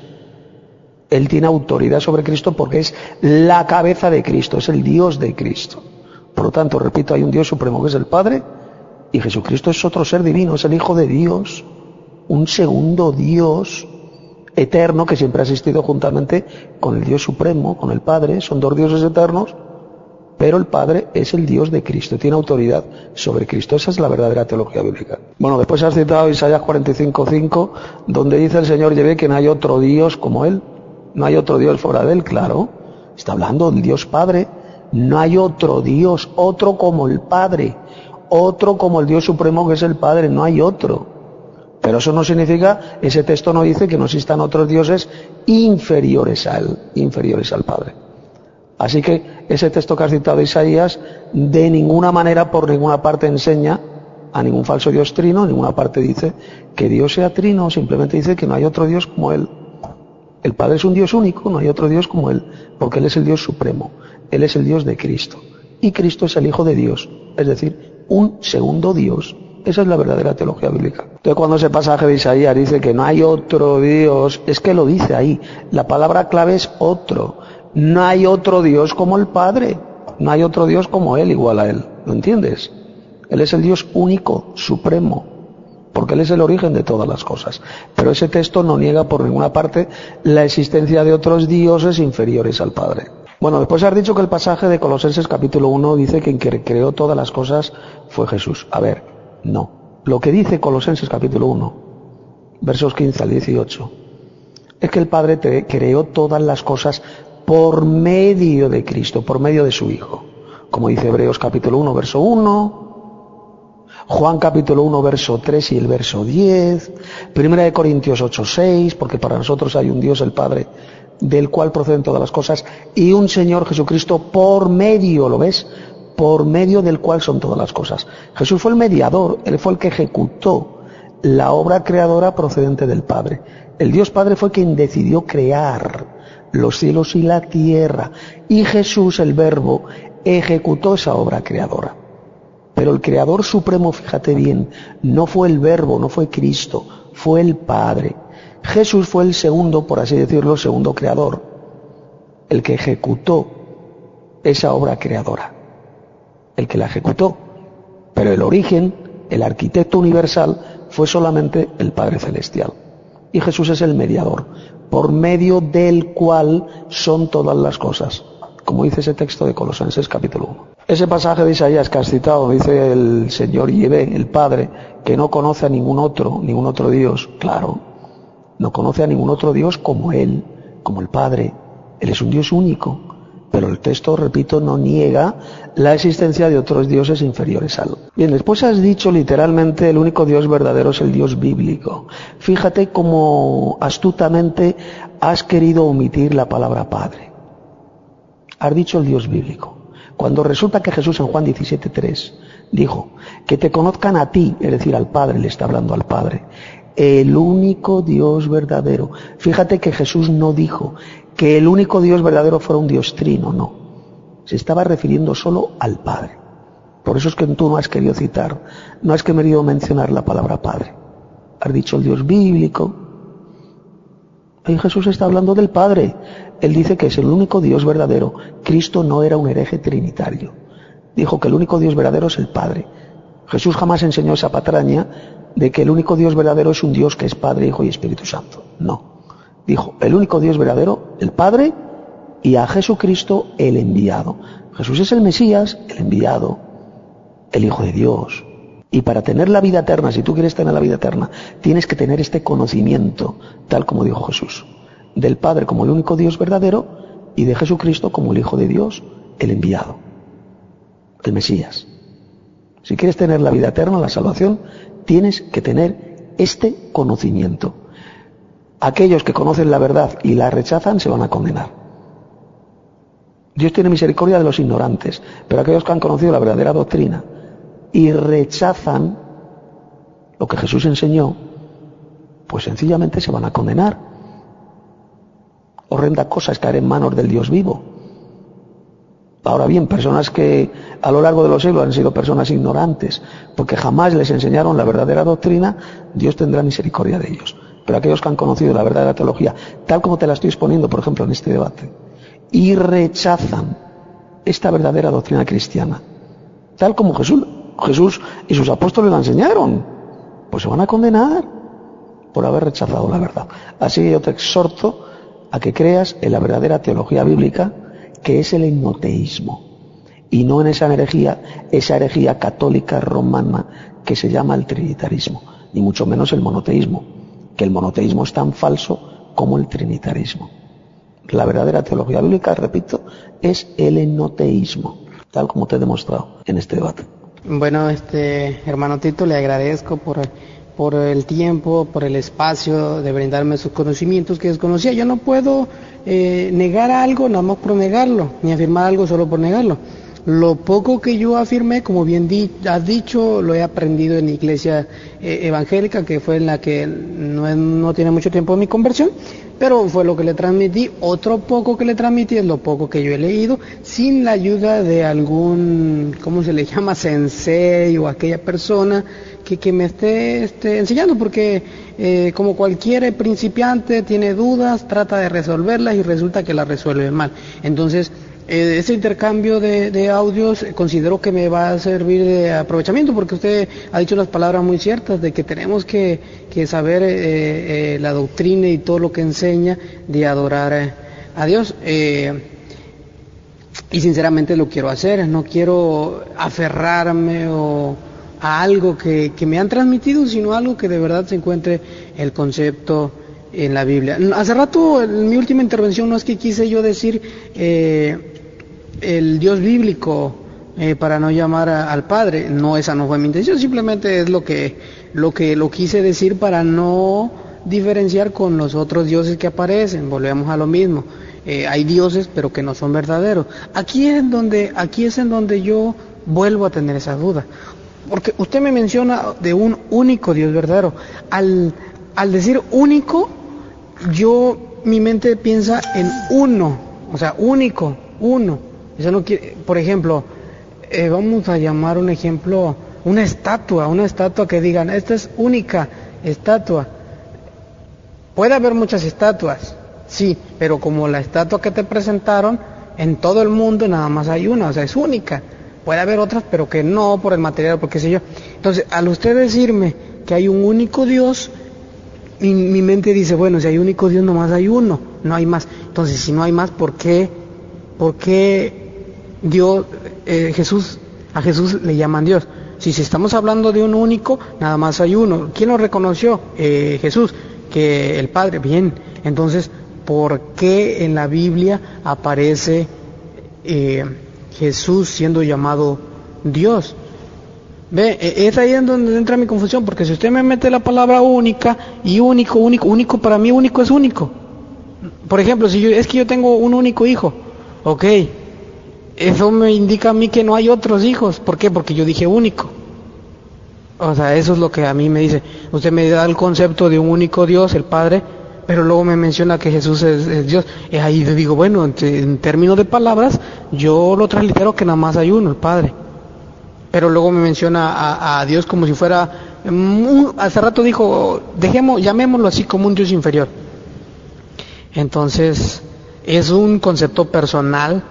Él tiene autoridad sobre Cristo porque es la cabeza de Cristo, es el Dios de Cristo. Por lo tanto, repito, hay un Dios Supremo que es el Padre, y Jesucristo es otro ser divino, es el Hijo de Dios, un segundo Dios eterno que siempre ha existido juntamente con el Dios Supremo, con el Padre. Son 2 dioses eternos, pero el Padre es el Dios de Cristo, tiene autoridad sobre Cristo. Esa es la verdadera teología bíblica. Bueno, después has citado Isaías 45:5, donde dice el Señor, llevé que no hay otro Dios como Él, no hay otro Dios fuera de Él. Claro, está hablando del Dios Padre, no hay otro Dios, otro como el Padre, otro como el Dios Supremo que es el Padre, no hay otro. Pero eso no significa, ese texto no dice que no existan otros dioses inferiores a Él, inferiores al Padre. Así que ese texto que has citado, Isaías, de ninguna manera, por ninguna parte enseña a ningún falso Dios trino, en ninguna parte dice que Dios sea trino, simplemente dice que no hay otro Dios como Él. El Padre es un Dios único, no hay otro Dios como Él, porque Él es el Dios Supremo, Él es el Dios de Cristo, y Cristo es el Hijo de Dios, es decir, un segundo Dios. Esa es la verdadera teología bíblica. Entonces, cuando ese pasaje de Isaías dice que no hay otro Dios, es que lo dice ahí, la palabra clave es otro. No hay otro Dios como el Padre, no hay otro Dios como Él, igual a Él, ¿lo entiendes? Él es el Dios único, supremo, porque Él es el origen de todas las cosas. Pero ese texto no niega por ninguna parte la existencia de otros dioses inferiores al Padre. Bueno, después has dicho que el pasaje de Colosenses capítulo 1 dice que quien creó todas las cosas fue Jesús. A ver, no. Lo que dice Colosenses capítulo 1, versos 15 al 18, es que el Padre creó todas las cosas por medio de Cristo, por medio de su Hijo. Como dice Hebreos capítulo 1, verso 1, Juan capítulo 1, verso 3 y el verso 10, 1 Corintios 8, 6, porque para nosotros hay un Dios, el Padre, del cual proceden todas las cosas, y un Señor Jesucristo por medio, ¿lo ves?, por medio del cual son todas las cosas. Jesús fue el mediador, Él fue el que ejecutó la obra creadora procedente del Padre. El Dios Padre fue quien decidió crear los cielos y la tierra, y Jesús, el Verbo, ejecutó esa obra creadora. Pero el Creador Supremo, fíjate bien, no fue el Verbo, no fue Cristo, fue el Padre. Jesús fue el segundo, por así decirlo, segundo creador, el que ejecutó esa obra creadora, el que la ejecutó. Pero el origen, el arquitecto universal, fue solamente el Padre Celestial. Y Jesús es el mediador, por medio del cual son todas las cosas, como dice ese texto de Colosenses capítulo 1. Ese pasaje de Isaías que has citado, dice el Señor Yahvé, el Padre, que no conoce a ningún otro Dios. Claro, no conoce a ningún otro Dios como Él, como el Padre. Él es un Dios único. Pero el texto, repito, no niega la existencia de otros dioses inferiores a él. Bien, después has dicho literalmente el único Dios verdadero es el Dios bíblico. Fíjate cómo astutamente has querido omitir la palabra Padre. Has dicho el Dios bíblico. Cuando resulta que Jesús en Juan 17:3 dijo que te conozcan a ti, es decir, al Padre, le está hablando al Padre, el único Dios verdadero. Fíjate que Jesús no dijo que el único Dios verdadero fuera un Dios trino, no. Se estaba refiriendo solo al Padre. Por eso es que tú no has querido citar, no has querido mencionar la palabra Padre. Has dicho el Dios bíblico. Ahí Jesús está hablando del Padre. Él dice que es el único Dios verdadero. Cristo no era un hereje trinitario. Dijo que el único Dios verdadero es el Padre. Jesús jamás enseñó esa patraña de que el único Dios verdadero es un Dios que es Padre, Hijo y Espíritu Santo. No. Dijo, el único Dios verdadero, el Padre, y a Jesucristo, el enviado. Jesús es el Mesías, el enviado, el Hijo de Dios. Y para tener la vida eterna, si tú quieres tener la vida eterna, tienes que tener este conocimiento, tal como dijo Jesús, del Padre como el único Dios verdadero y de Jesucristo como el Hijo de Dios, el enviado, el Mesías. Si quieres tener la vida eterna, la salvación, tienes que tener este conocimiento. Aquellos que conocen la verdad y la rechazan se van a condenar. Dios tiene misericordia de los ignorantes, pero aquellos que han conocido la verdadera doctrina y rechazan lo que Jesús enseñó, pues sencillamente se van a condenar. Horrenda cosa es caer en manos del Dios vivo. Ahora bien, personas que a lo largo de los siglos han sido personas ignorantes, porque jamás les enseñaron la verdadera doctrina, Dios tendrá misericordia de ellos. Pero aquellos que han conocido la verdadera teología, tal como te la estoy exponiendo, por ejemplo, en este debate, y rechazan esta verdadera doctrina cristiana, tal como Jesús y sus apóstoles la enseñaron, pues se van a condenar por haber rechazado la verdad. Así que yo te exhorto a que creas en la verdadera teología bíblica, que es el enoteísmo, y no en esa herejía católica romana que se llama el trinitarismo, ni mucho menos el monoteísmo, que el monoteísmo es tan falso como el trinitarismo. La verdadera teología bíblica, repito, es el enoteísmo, tal como te he demostrado en este debate. Bueno, hermano Tito, le agradezco por el tiempo, por el espacio de brindarme sus conocimientos que desconocía. Yo no puedo negar algo nada más por negarlo, ni afirmar algo solo por negarlo. Lo poco que yo afirmé, como bien has dicho, lo he aprendido en la iglesia evangélica, que fue en la que no tiene mucho tiempo mi conversión, pero fue lo que le transmití. Otro poco que le transmití es lo poco que yo he leído, sin la ayuda de algún, ¿cómo se le llama?, sensei o aquella persona que me esté enseñando, porque como cualquier principiante tiene dudas, trata de resolverlas y resulta que las resuelve mal. Entonces, ese intercambio de audios considero que me va a servir de aprovechamiento, porque usted ha dicho unas palabras muy ciertas de que tenemos que saber la doctrina y todo lo que enseña de adorar a Dios. Y sinceramente lo quiero hacer, no quiero aferrarme a algo que me han transmitido, sino algo que de verdad se encuentre el concepto en la Biblia. Hace rato, en mi última intervención, no es que quise yo decir el Dios bíblico para no llamar al Padre, no, esa no fue mi intención, simplemente es lo que quise decir para no diferenciar con los otros dioses que aparecen. Volvemos a lo mismo, hay dioses pero que no son verdaderos. Aquí es en donde yo vuelvo a tener esa duda, porque usted me menciona de un único Dios verdadero. Al decir único, mi mente piensa en uno, o sea, único, uno. Eso no quiere, por ejemplo, vamos a llamar un ejemplo, una estatua que digan, esta es única estatua. Puede haber muchas estatuas, sí, pero como la estatua que te presentaron, en todo el mundo nada más hay una, o sea, es única. Puede haber otras, pero que no, por el material, por qué sé yo. Entonces, al usted decirme que hay un único Dios, mi mente dice, bueno, si hay un único Dios, nomás hay uno, no hay más. Entonces, si no hay más, ¿por qué Dios, a Jesús le llaman Dios? Si estamos hablando de un único, nada más hay uno. ¿Quién lo reconoció? Jesús, que el Padre. Bien, entonces, ¿por qué en la Biblia aparece Jesús siendo llamado Dios? Ve, es ahí en donde entra mi confusión, porque si usted me mete la palabra única y único, para mí único es único. Por ejemplo, es que yo tengo un único hijo, ok, eso me indica a mí que no hay otros hijos. ¿Por qué? Porque yo dije único. O sea, eso es lo que a mí me dice. Usted me da el concepto de un único Dios, el Padre, pero luego me menciona que Jesús es Dios. Y ahí le digo, bueno, en términos de palabras, yo lo translitero que nada más hay uno, el Padre. Pero luego me menciona a Dios como si fuera, hace rato dijo, llamémoslo así, como un Dios inferior. Entonces, es un concepto personal,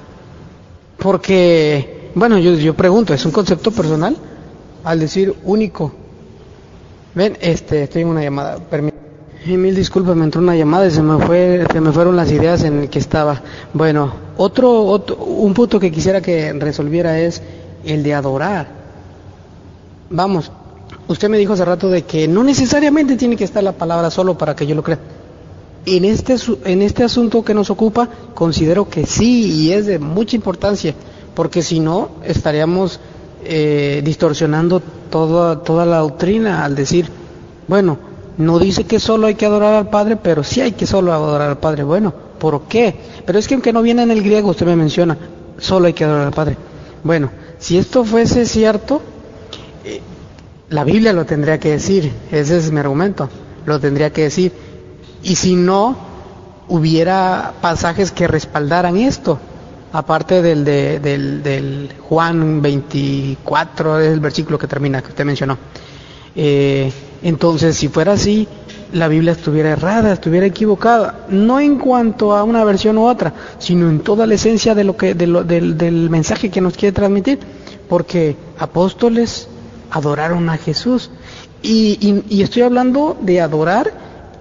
porque, bueno, yo pregunto, ¿es un concepto personal? Al decir único. Ven, estoy en una llamada, mil disculpas, me entró una llamada y se me fueron las ideas en el que estaba. Bueno, un punto que quisiera que resolviera es el de adorar. Vamos, usted me dijo hace rato de que no necesariamente tiene que estar la palabra solo para que yo lo crea. En este asunto que nos ocupa, considero que sí, y es de mucha importancia, porque si no, estaríamos distorsionando toda la doctrina al decir, bueno, no dice que solo hay que adorar al Padre, pero sí hay que solo adorar al Padre. Bueno, ¿por qué? Pero es que aunque no viene en el griego, usted me menciona, solo hay que adorar al Padre. Bueno, si esto fuese cierto, la Biblia lo tendría que decir, ese es mi argumento, lo tendría que decir. Y si no, hubiera pasajes que respaldaran esto, aparte del Juan 24, es el versículo que termina, que usted mencionó. Entonces, si fuera así, la Biblia estuviera errada, estuviera equivocada, no en cuanto a una versión u otra, sino en toda la esencia del mensaje que nos quiere transmitir, porque apóstoles adoraron a Jesús, y estoy hablando de adorar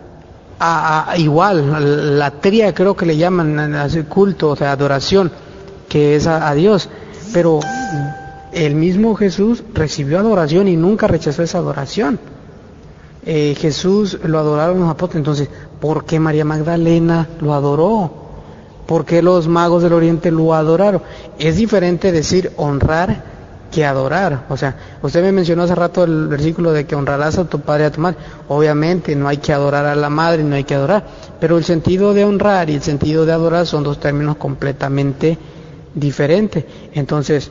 igual, la tría creo que le llaman, culto, o sea, adoración, que es a Dios, pero el mismo Jesús recibió adoración y nunca rechazó esa adoración. Jesús lo adoraron los apóstoles. Entonces, ¿por qué María Magdalena lo adoró? ¿Por qué los magos del Oriente lo adoraron? Es diferente decir honrar que adorar. O sea, usted me mencionó hace rato el versículo de que honrarás a tu padre y a tu madre. Obviamente no hay que adorar a la madre, no hay que adorar, pero el sentido de honrar y el sentido de adorar son dos términos completamente diferentes. Entonces,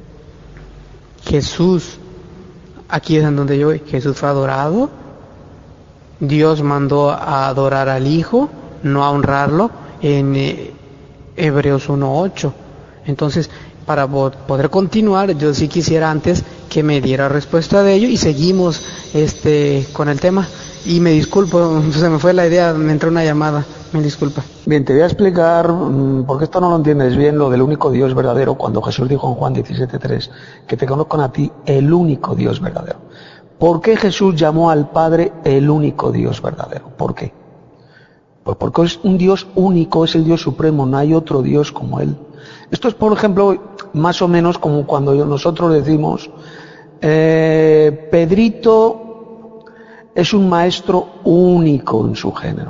Jesús, aquí es en donde yo voy, Jesús fue adorado. Dios mandó a adorar al Hijo, no a honrarlo, en Hebreos 1:8. Entonces, para poder continuar, yo sí quisiera antes que me diera respuesta de ello y seguimos con el tema. Y me disculpo, se me fue la idea, me entró una llamada, me disculpa. Bien, te voy a explicar, porque esto no lo entiendes bien, lo del único Dios verdadero, cuando Jesús dijo en Juan 17:3, que te conozcan a ti, el único Dios verdadero. ¿Por qué Jesús llamó al Padre el único Dios verdadero? ¿Por qué? Pues porque es un Dios único, es el Dios supremo, no hay otro Dios como Él. Esto es, por ejemplo, más o menos como cuando nosotros decimos, Pedrito es un maestro único en su género.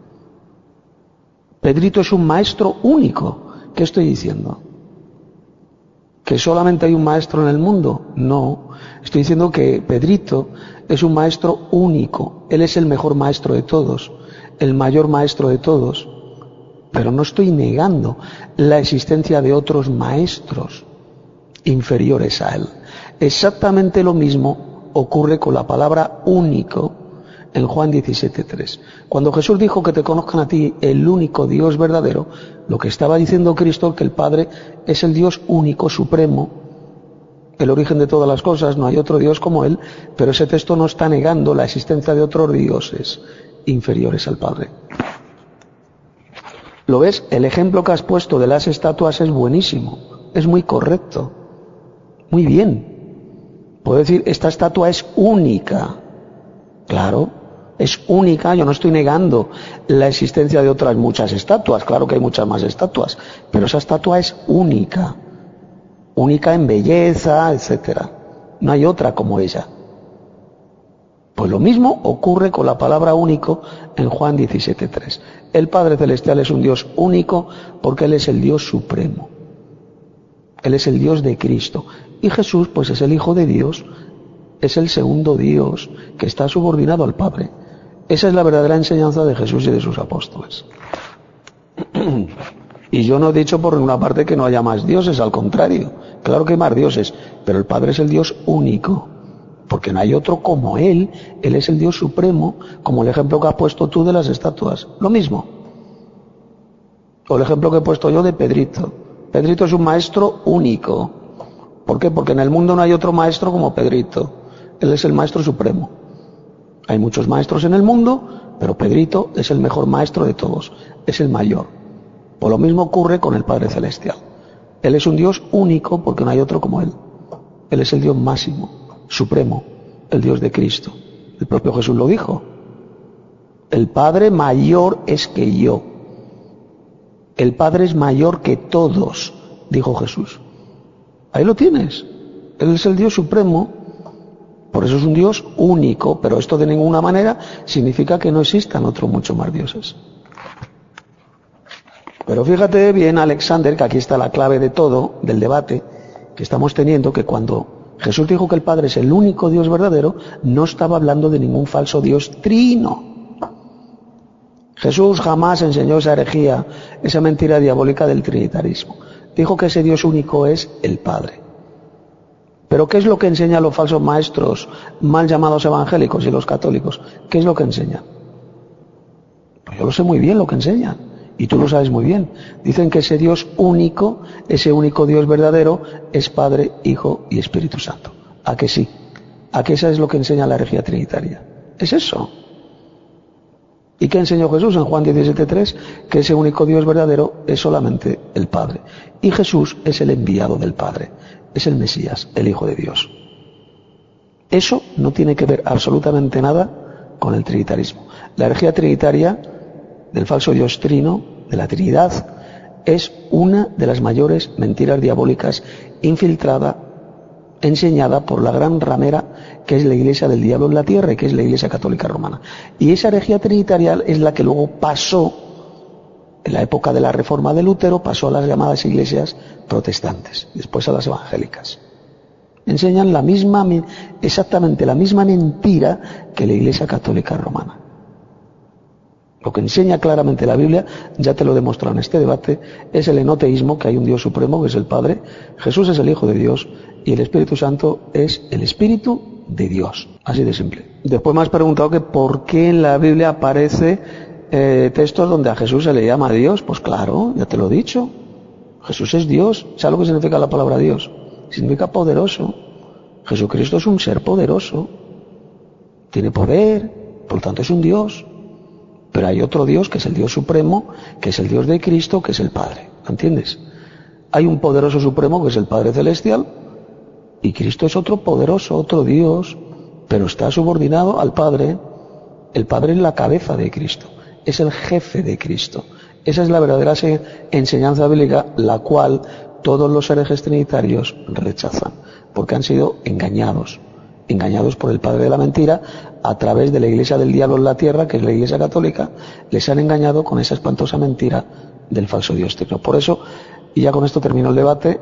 Pedrito es un maestro único. ¿Qué estoy diciendo? ¿Que solamente hay un maestro en el mundo? No. Estoy diciendo que Pedrito es un maestro único. Él es el mejor maestro de todos, el mayor maestro de todos. Pero no estoy negando la existencia de otros maestros inferiores a él. Exactamente lo mismo ocurre con la palabra único en Juan 17:3. Cuando Jesús dijo que te conozcan a ti, el único Dios verdadero, lo que estaba diciendo Cristo, que el Padre es el Dios único, supremo, el origen de todas las cosas, no hay otro Dios como Él, pero ese texto no está negando la existencia de otros dioses inferiores al Padre. ¿Lo ves? El ejemplo que has puesto de las estatuas es buenísimo, es muy correcto, muy bien. Puedo decir, esta estatua es única. Claro, es única, yo no estoy negando la existencia de otras muchas estatuas, claro que hay muchas más estatuas, pero esa estatua es única, única en belleza, etcétera. No hay otra como ella. Pues lo mismo ocurre con la palabra único en Juan 17:3. El Padre Celestial es un Dios único porque Él es el Dios supremo. Él es el Dios de Cristo. Y Jesús, pues es el Hijo de Dios, es el segundo Dios que está subordinado al Padre. Esa es la verdadera enseñanza de Jesús y de sus apóstoles. Y yo no he dicho por ninguna parte que no haya más dioses, al contrario. Claro que hay más dioses, pero el Padre es el Dios único. Porque no hay otro como Él es el Dios supremo, como el ejemplo que has puesto tú de las estatuas, lo mismo. O el ejemplo que he puesto yo de Pedrito. Pedrito es un maestro único. ¿Por qué? Porque en el mundo no hay otro maestro como Pedrito. Él es el maestro supremo. Hay muchos maestros en el mundo, pero Pedrito es el mejor maestro de todos, es el mayor. Pues lo mismo ocurre con el Padre Celestial. Él es un Dios único porque no hay otro como Él. Él es el Dios máximo, supremo, el Dios de Cristo. El propio Jesús lo dijo. El Padre mayor es que yo. El Padre es mayor que todos, dijo Jesús. Ahí lo tienes. Él es el Dios supremo. Por eso es un Dios único, pero esto de ninguna manera significa que no existan otros muchos más dioses. Pero fíjate bien, Alexander, que aquí está la clave de todo, del debate que estamos teniendo, que cuando Jesús dijo que el Padre es el único Dios verdadero, no estaba hablando de ningún falso Dios trino. Jesús jamás enseñó esa herejía, esa mentira diabólica del trinitarismo. Dijo que ese Dios único es el Padre. Pero ¿qué es lo que enseñan los falsos maestros mal llamados evangélicos y los católicos? ¿Qué es lo que enseñan? Pues yo lo sé muy bien lo que enseñan, y tú lo sabes muy bien. Dicen que ese Dios único, ese único Dios verdadero, es Padre, Hijo y Espíritu Santo. ¿A que sí? ¿A que eso es lo que enseña la herejía trinitaria? Es eso. ¿Y qué enseñó Jesús en Juan 17:3? Que ese único Dios verdadero es solamente el Padre. Y Jesús es el enviado del Padre. Es el Mesías, el Hijo de Dios. Eso no tiene que ver absolutamente nada con el trinitarismo. La herejía trinitaria del falso Dios trino, de la Trinidad, es una de las mayores mentiras diabólicas infiltrada, enseñada por la gran ramera que es la Iglesia del diablo en la tierra y que es la Iglesia Católica Romana. Y esa herejía trinitaria es la que luego pasó, en la época de la Reforma de Lutero, pasó a las llamadas iglesias protestantes, después a las evangélicas. Enseñan exactamente la misma mentira que la Iglesia Católica Romana. Lo que enseña claramente la Biblia, ya te lo he demostrado en este debate, es el enoteísmo, que hay un Dios supremo, que es el Padre, Jesús es el Hijo de Dios y el Espíritu Santo es el Espíritu de Dios. Así de simple. Después me has preguntado que por qué en la Biblia aparece textos donde a Jesús se le llama Dios. Pues claro, ya te lo he dicho. Jesús es Dios. ¿Sabes lo que significa la palabra Dios? Significa poderoso. Jesucristo es un ser poderoso. Tiene poder, por lo tanto es un Dios. Pero hay otro Dios que es el Dios supremo, que es el Dios de Cristo, que es el Padre. ¿Entiendes? Hay un poderoso supremo que es el Padre Celestial y Cristo es otro poderoso, otro Dios, pero está subordinado al Padre. El Padre es la cabeza de Cristo, es el jefe de Cristo. Esa es la verdadera enseñanza bíblica, la cual todos los herejes trinitarios rechazan, porque han sido engañados por el padre de la mentira a través de la iglesia del diablo en la tierra, que es la Iglesia Católica. Les han engañado con esa espantosa mentira del falso Dios trino. Por eso, y ya con esto termino el debate,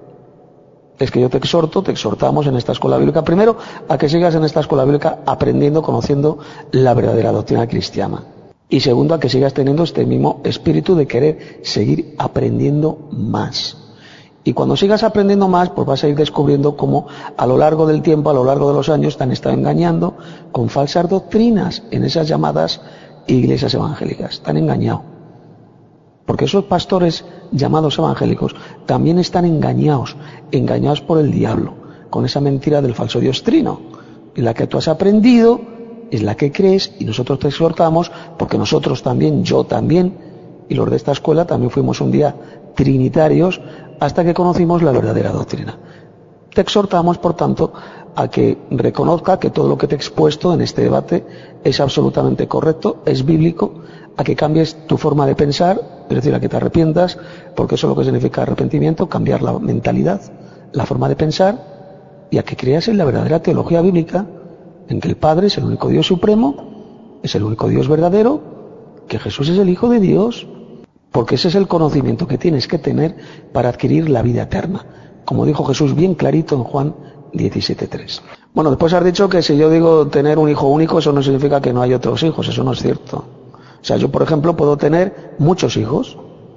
es que yo te exhortamos en esta escuela bíblica, primero, a que sigas en esta escuela bíblica aprendiendo, conociendo la verdadera doctrina cristiana. Y segundo, a que sigas teniendo este mismo espíritu de querer seguir aprendiendo más. Y cuando sigas aprendiendo más, pues vas a ir descubriendo cómo a lo largo del tiempo, a lo largo de los años, te han estado engañando con falsas doctrinas en esas llamadas iglesias evangélicas. Te han engañado. Porque esos pastores llamados evangélicos también están engañados por el diablo, con esa mentira del falso Dios trino. Y la que tú has aprendido es la que crees, y nosotros te exhortamos, porque nosotros también, yo también, y los de esta escuela también fuimos un día trinitarios hasta que conocimos la verdadera doctrina. Te exhortamos, por tanto, a que reconozca que todo lo que te he expuesto en este debate es absolutamente correcto, es bíblico, a que cambies tu forma de pensar, es decir, a que te arrepientas, porque eso es lo que significa arrepentimiento, cambiar la mentalidad, la forma de pensar, y a que creas en la verdadera teología bíblica, en que el Padre es el único Dios supremo, es el único Dios verdadero, que Jesús es el Hijo de Dios, porque ese es el conocimiento que tienes que tener para adquirir la vida eterna, como dijo Jesús bien clarito en Juan 17:3. Bueno, después has dicho que si yo digo tener un hijo único, eso no significa que no hay otros hijos, eso no es cierto. O sea, yo por ejemplo puedo tener muchos hijos,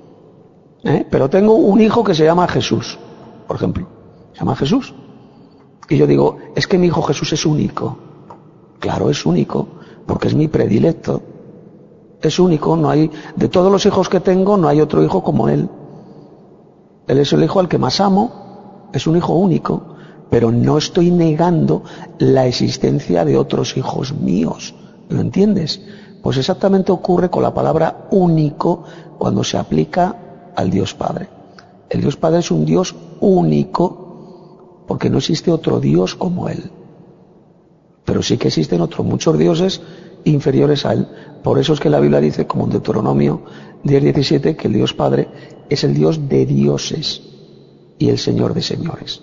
pero tengo un hijo que se llama Jesús, por ejemplo, se llama Jesús. Y yo digo, es que mi hijo Jesús es único. Claro, es único, porque es mi predilecto. Es único, no hay, de todos los hijos que tengo, no hay otro hijo como él. Él es el hijo al que más amo, es un hijo único, pero no estoy negando la existencia de otros hijos míos. ¿Lo entiendes? Pues exactamente ocurre con la palabra único cuando se aplica al Dios Padre. El Dios Padre es un Dios único porque no existe otro Dios como Él. Pero sí que existen otros muchos dioses inferiores a Él. Por eso es que la Biblia dice, como en Deuteronomio 10:17, que el Dios Padre es el Dios de dioses y el Señor de señores.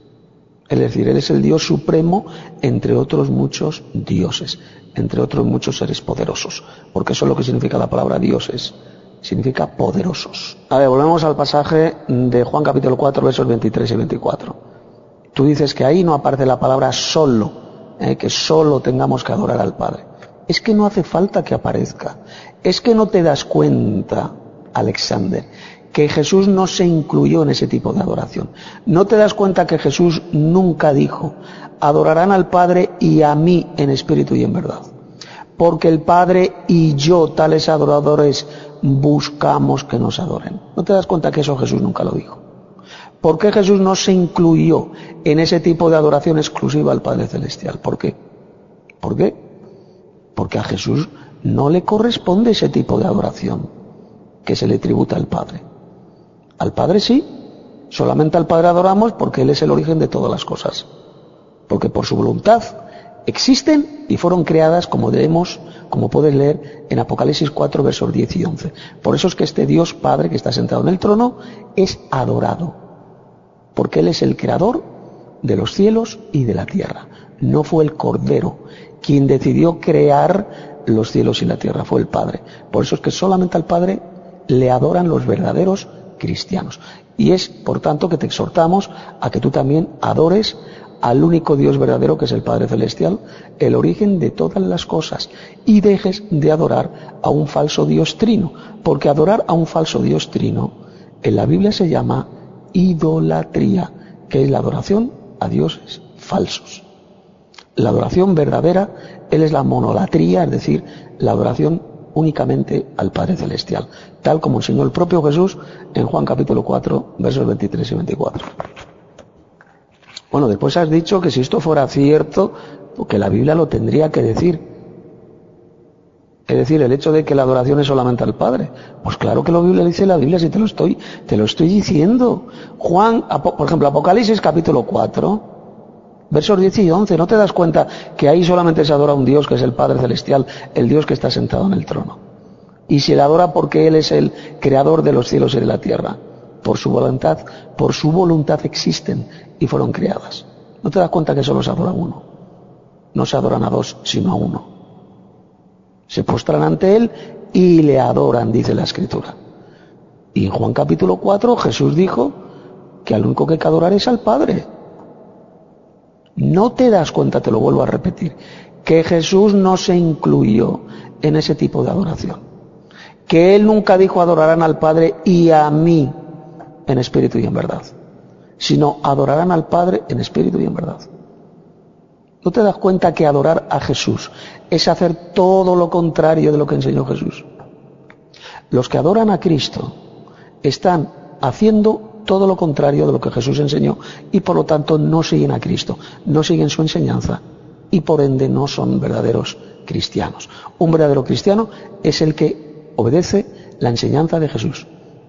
Es decir, Él es el Dios supremo entre otros muchos dioses, entre otros muchos seres poderosos. Porque eso es lo que significa la palabra dioses, significa poderosos. A ver, volvemos al pasaje de Juan capítulo 4, versos 23 y 24. Tú dices que ahí no aparece la palabra solo, que solo tengamos que adorar al Padre. Es que no hace falta que aparezca. Es que no te das cuenta, Alexander, que Jesús no se incluyó en ese tipo de adoración. No te das cuenta que Jesús nunca dijo, adorarán al Padre y a mí en espíritu y en verdad. Porque el Padre y yo, tales adoradores, buscamos que nos adoren. ¿No te das cuenta que eso Jesús nunca lo dijo? ¿Por qué Jesús no se incluyó en ese tipo de adoración exclusiva al Padre Celestial? ¿Por qué? ¿Por qué? Porque a Jesús no le corresponde ese tipo de adoración que se le tributa al Padre. Al Padre sí, solamente al Padre adoramos porque Él es el origen de todas las cosas. Porque por su voluntad existen y fueron creadas, como leemos, como puedes leer en Apocalipsis 4, versos 10 y 11. Por eso es que este Dios Padre que está sentado en el trono es adorado. Porque Él es el creador de los cielos y de la tierra. No fue el Cordero quien decidió crear los cielos y la tierra, fue el Padre. Por eso es que solamente al Padre le adoran los verdaderos cristianos. Y es, por tanto, que te exhortamos a que tú también adores al único Dios verdadero, que es el Padre Celestial, el origen de todas las cosas, y dejes de adorar a un falso Dios trino, porque adorar a un falso Dios trino en la Biblia se llama idolatría, que es la adoración a dioses falsos. La adoración verdadera, Él es la monolatría, es decir, la adoración únicamente al Padre Celestial, tal como enseñó el propio Jesús en Juan capítulo 4, versos 23 y 24. Bueno, después has dicho que si esto fuera cierto, que la Biblia lo tendría que decir. Es decir, el hecho de que la adoración es solamente al Padre. Pues claro que la Biblia dice la Biblia, si te lo estoy diciendo. Juan, por ejemplo, Apocalipsis capítulo 4, versos 10 y 11, ¿no te das cuenta que ahí solamente se adora a un Dios que es el Padre Celestial, el Dios que está sentado en el trono? Y se le adora porque Él es el creador de los cielos y de la tierra. Por su voluntad existen y fueron creadas. ¿No te das cuenta que solo se adora a uno? No se adoran a dos, sino a uno. Se postran ante Él y le adoran, dice la Escritura. Y en Juan capítulo 4 Jesús dijo que al único que hay que adorar es al Padre. No te das cuenta, te lo vuelvo a repetir, que Jesús no se incluyó en ese tipo de adoración. Que Él nunca dijo adorarán al Padre y a mí en espíritu y en verdad. sino adorarán al Padre en espíritu y en verdad. ¿No te das cuenta que adorar a Jesús es hacer todo lo contrario de lo que enseñó Jesús? Los que adoran a Cristo están haciendo todo lo contrario de lo que Jesús enseñó y por lo tanto no siguen a Cristo, no siguen su enseñanza y por ende no son verdaderos cristianos. Un verdadero cristiano es el que obedece la enseñanza de Jesús.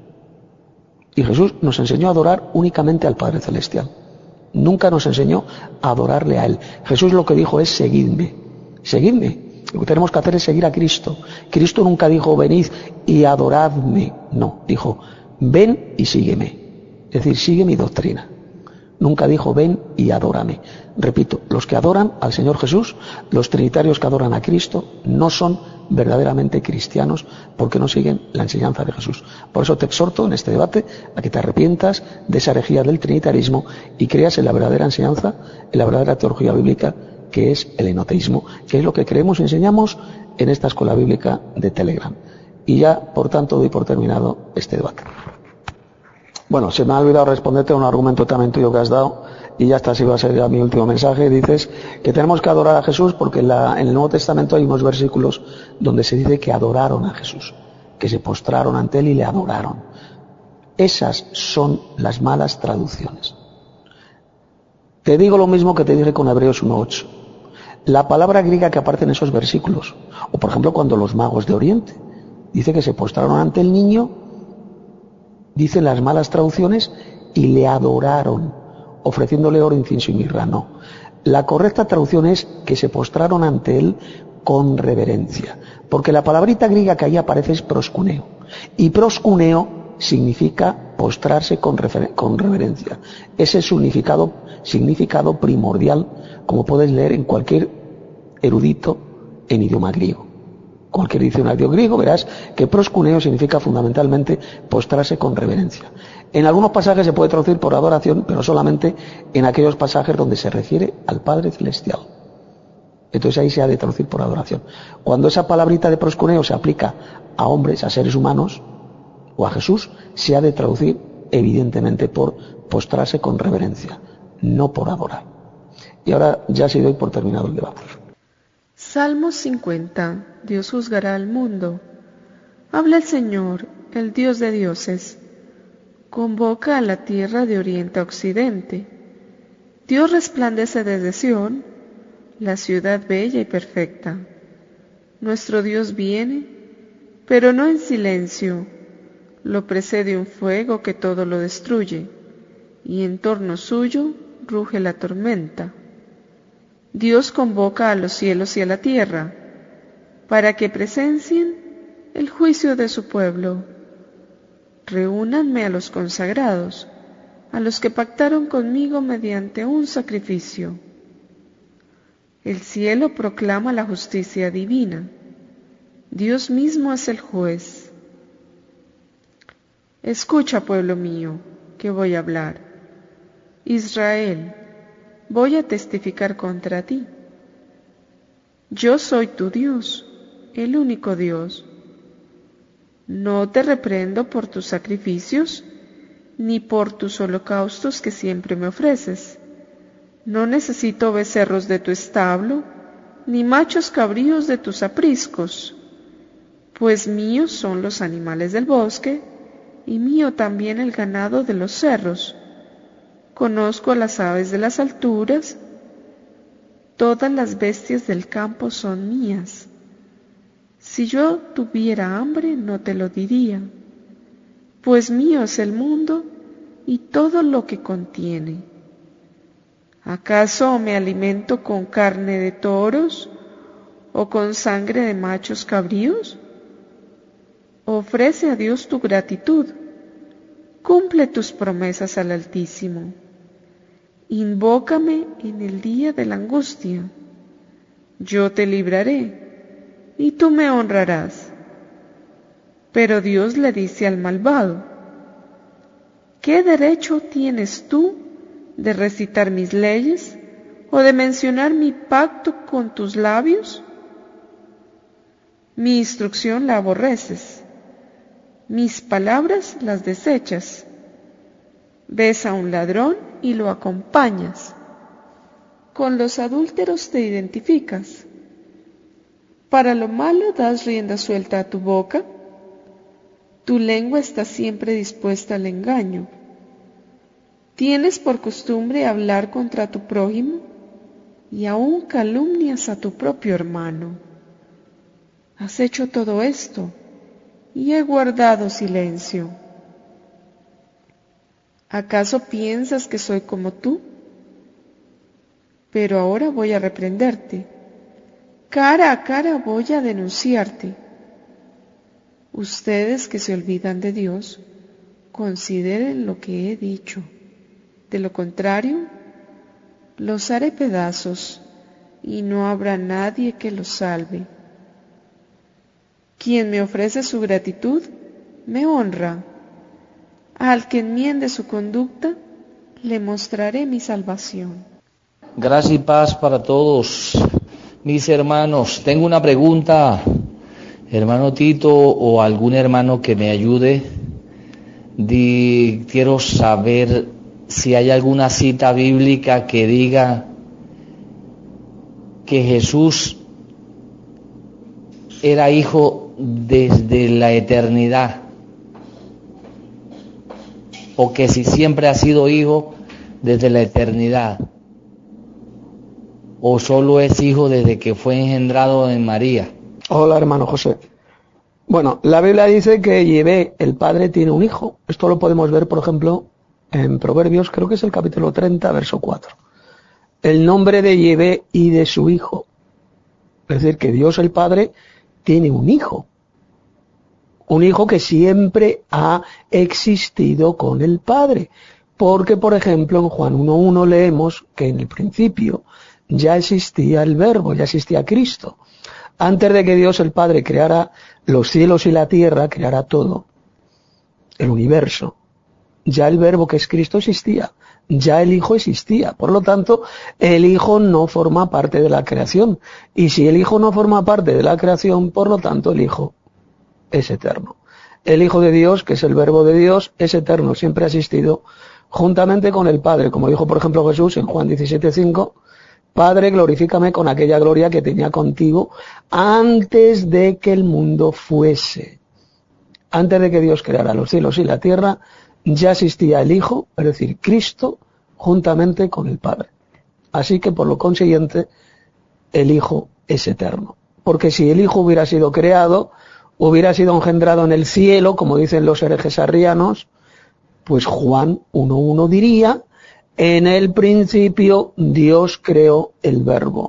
Y Jesús nos enseñó a adorar únicamente al Padre Celestial. Nunca nos enseñó a adorarle a Él. Jesús lo que dijo es seguidme, seguidme. Lo que tenemos que hacer es seguir a Cristo. Cristo nunca dijo venid y adoradme. No, dijo ven y sígueme. Es decir, sigue mi doctrina. Nunca dijo ven y adórame. Repito, los que adoran al Señor Jesús, los trinitarios que adoran a Cristo, no son verdaderamente cristianos porque no siguen la enseñanza de Jesús. Por eso te exhorto en este debate a que te arrepientas de esa herejía del trinitarismo y creas en la verdadera enseñanza, en la verdadera teología bíblica, que es el enoteísmo, que es lo que creemos y enseñamos en esta escuela bíblica de Telegram. Y ya, por tanto, doy por terminado este debate. Bueno, se me ha olvidado responderte a un argumento también tuyo que has dado, y ya está, así va a ser ya mi último mensaje. Dices que tenemos que adorar a Jesús porque en el Nuevo Testamento hay unos versículos donde se dice que adoraron a Jesús, que se postraron ante Él y le adoraron. Esas son las malas traducciones. Te digo lo mismo que te dije con Hebreos 1:8. La palabra griega que aparece en esos versículos, o por ejemplo cuando los magos de Oriente, dice que se postraron ante el niño, dicen las malas traducciones, y le adoraron, ofreciéndole oro, incienso y mirra. No. La correcta traducción es que se postraron ante él con reverencia. Porque la palabrita griega que ahí aparece es proskuneo. Y proskuneo significa postrarse con reverencia. Ese es su significado primordial, como puedes leer en cualquier erudito en idioma griego. Cualquier diccionario griego verás que proskuneo significa fundamentalmente postrarse con reverencia. En algunos pasajes se puede traducir por adoración, pero solamente en aquellos pasajes donde se refiere al Padre Celestial. Entonces ahí se ha de traducir por adoración. Cuando esa palabrita de proskuneo se aplica a hombres, a seres humanos o a Jesús, se ha de traducir evidentemente por postrarse con reverencia, no por adorar. Y ahora ya sí doy por terminado el debate. Salmo 50. Dios juzgará al mundo. Habla el Señor, el Dios de dioses. Convoca a la tierra de oriente a occidente. Dios resplandece desde Sión, la ciudad bella y perfecta. Nuestro Dios viene, pero no en silencio. Lo precede un fuego que todo lo destruye, y en torno suyo ruge la tormenta. Dios convoca a los cielos y a la tierra, para que presencien el juicio de su pueblo. Reúnanme a los consagrados, a los que pactaron conmigo mediante un sacrificio. El cielo proclama la justicia divina. Dios mismo es el juez. Escucha, pueblo mío, que voy a hablar. Israel, voy a testificar contra ti. Yo soy tu Dios, el único Dios. No te reprendo por tus sacrificios, ni por tus holocaustos que siempre me ofreces. No necesito becerros de tu establo, ni machos cabríos de tus apriscos, pues míos son los animales del bosque, y mío también el ganado de los cerros. Conozco a las aves de las alturas, todas las bestias del campo son mías. Si yo tuviera hambre, no te lo diría, pues mío es el mundo y todo lo que contiene. ¿Acaso me alimento con carne de toros o con sangre de machos cabríos? Ofrece a Dios tu gratitud, cumple tus promesas al Altísimo. Invócame en el día de la angustia. Yo te libraré y tú me honrarás. Pero Dios le dice al malvado: ¿qué derecho tienes tú de recitar mis leyes o de mencionar mi pacto con tus labios? Mi instrucción la aborreces, mis palabras las desechas. Ves a un ladrón y lo acompañas. Con los adúlteros te identificas. Para lo malo das rienda suelta a tu boca. Tu lengua está siempre dispuesta al engaño. Tienes por costumbre hablar contra tu prójimo y aún calumnias a tu propio hermano. Has hecho todo esto y he guardado silencio. ¿Acaso piensas que soy como tú? Pero ahora voy a reprenderte. Cara a cara voy a denunciarte. Ustedes que se olvidan de Dios, consideren lo que he dicho. De lo contrario, los haré pedazos y no habrá nadie que los salve. Quien me ofrece su gratitud, me honra. Al que enmiende su conducta, le mostraré mi salvación. Gracia y paz para todos, mis hermanos. Tengo una pregunta, hermano Tito o algún hermano que me ayude. Quiero saber si hay alguna cita bíblica que diga que Jesús era hijo desde la eternidad, o que si siempre ha sido hijo desde la eternidad, o solo es hijo desde que fue engendrado en María. Hola, hermano José. Bueno, la Biblia dice que Yahvé, el Padre, tiene un hijo. Esto lo podemos ver, por ejemplo, en Proverbios, creo que es el capítulo 30, verso 4. El nombre de Yahvé y de su hijo. Es decir, que Dios el Padre tiene un hijo. Un hijo que siempre ha existido con el Padre. Porque, por ejemplo, en Juan 1.1 leemos que en el principio ya existía el Verbo, ya existía Cristo. Antes de que Dios el Padre creara los cielos y la tierra, creara todo, el universo, ya el Verbo que es Cristo existía, ya el Hijo existía. Por lo tanto, el Hijo no forma parte de la creación. Y si el Hijo no forma parte de la creación, por lo tanto, el Hijo es eterno. El Hijo de Dios, que es el Verbo de Dios, es eterno, siempre ha existido juntamente con el Padre. Como dijo, por ejemplo, Jesús en Juan 17:5, Padre, glorifícame con aquella gloria que tenía contigo antes de que el mundo fuese. Antes de que Dios creara los cielos y la tierra, ya existía el Hijo, es decir, Cristo, juntamente con el Padre. Así que, por lo consiguiente, el Hijo es eterno. Porque si el Hijo hubiera sido creado, hubiera sido engendrado en el cielo, como dicen los herejes arrianos, pues Juan 1.1 diría: en el principio Dios creó el Verbo.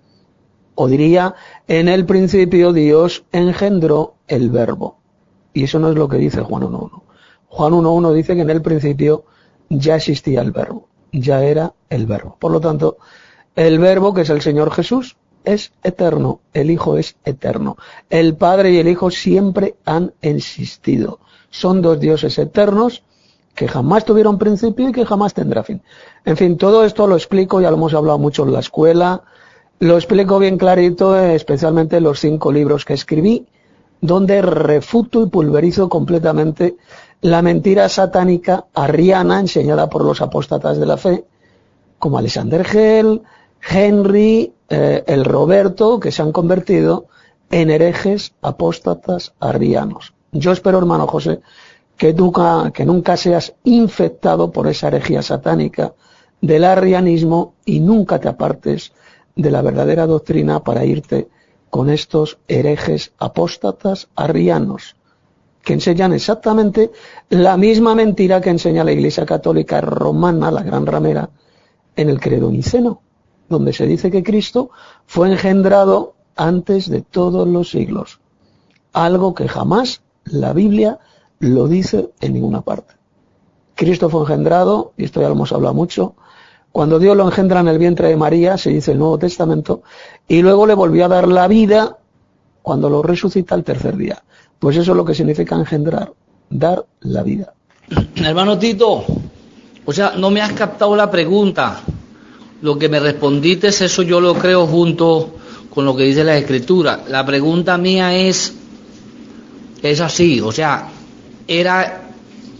O diría: en el principio Dios engendró el Verbo. Y eso no es lo que dice Juan 1.1. Juan 1.1 dice que en el principio ya existía el Verbo, ya era el Verbo. Por lo tanto, el Verbo, que es el Señor Jesús, es eterno, el Hijo es eterno. El Padre y el Hijo siempre han existido. Son dos dioses eternos que jamás tuvieron principio y que jamás tendrá fin. En fin, todo esto lo explico, ya lo hemos hablado mucho en la escuela, lo explico bien clarito, especialmente en los 5 libros que escribí, donde refuto y pulverizo completamente la mentira satánica arriana enseñada por los apóstatas de la fe, como Alexander Hell, Henry, el Roberto, que se han convertido en herejes apóstatas arrianos. Yo espero, hermano José, que nunca seas infectado por esa herejía satánica del arrianismo y nunca te apartes de la verdadera doctrina para irte con estos herejes apóstatas arrianos, que enseñan exactamente la misma mentira que enseña la Iglesia Católica Romana, la gran ramera, en el credo niceno, donde se dice que Cristo fue engendrado antes de todos los siglos, algo que jamás la Biblia lo dice en ninguna parte. Cristo fue engendrado, y esto ya lo hemos hablado mucho, cuando Dios lo engendra en el vientre de María, se dice el Nuevo Testamento, y luego le volvió a dar la vida cuando lo resucita el tercer día. Pues eso es lo que significa engendrar, dar la vida. Hermano Tito, o sea, no me has captado la pregunta. Lo que me respondiste, eso yo lo creo junto con lo que dice la Escritura. La pregunta mía es así, o sea, era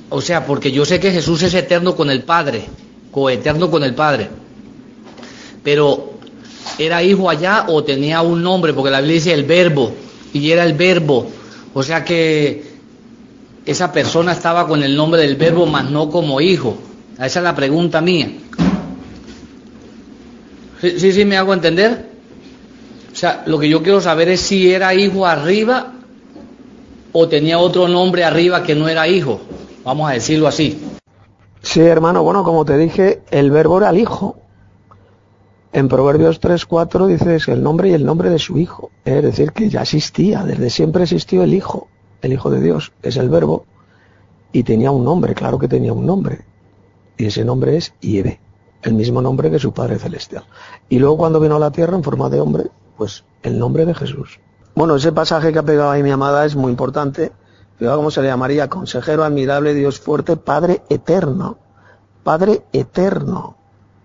O sea, porque yo sé que Jesús es eterno con el Padre, coeterno con el Padre. Pero, ¿era hijo allá o tenía un nombre? Porque la Biblia dice el verbo, y era el verbo. O sea que esa persona estaba con el nombre del verbo, mas no como hijo. Esa es la pregunta mía. ¿Sí me hago entender? O sea, lo que yo quiero saber es si era hijo arriba o tenía otro nombre arriba que no era hijo. Vamos a decirlo así. Sí, hermano, bueno, como te dije, el verbo era el hijo. En Proverbios 3:4 dices el nombre y el nombre de su hijo. Es decir, que ya existía, desde siempre existió el hijo de Dios, es el verbo, y tenía un nombre, claro que tenía un nombre. Y ese nombre es Yahvé, el mismo nombre que su Padre Celestial. Y luego cuando vino a la tierra en forma de hombre, pues el nombre de Jesús. Bueno, ese pasaje que ha pegado ahí mi amada es muy importante. Fíjate cómo se le llamaría: consejero admirable, Dios fuerte, Padre eterno. Padre eterno.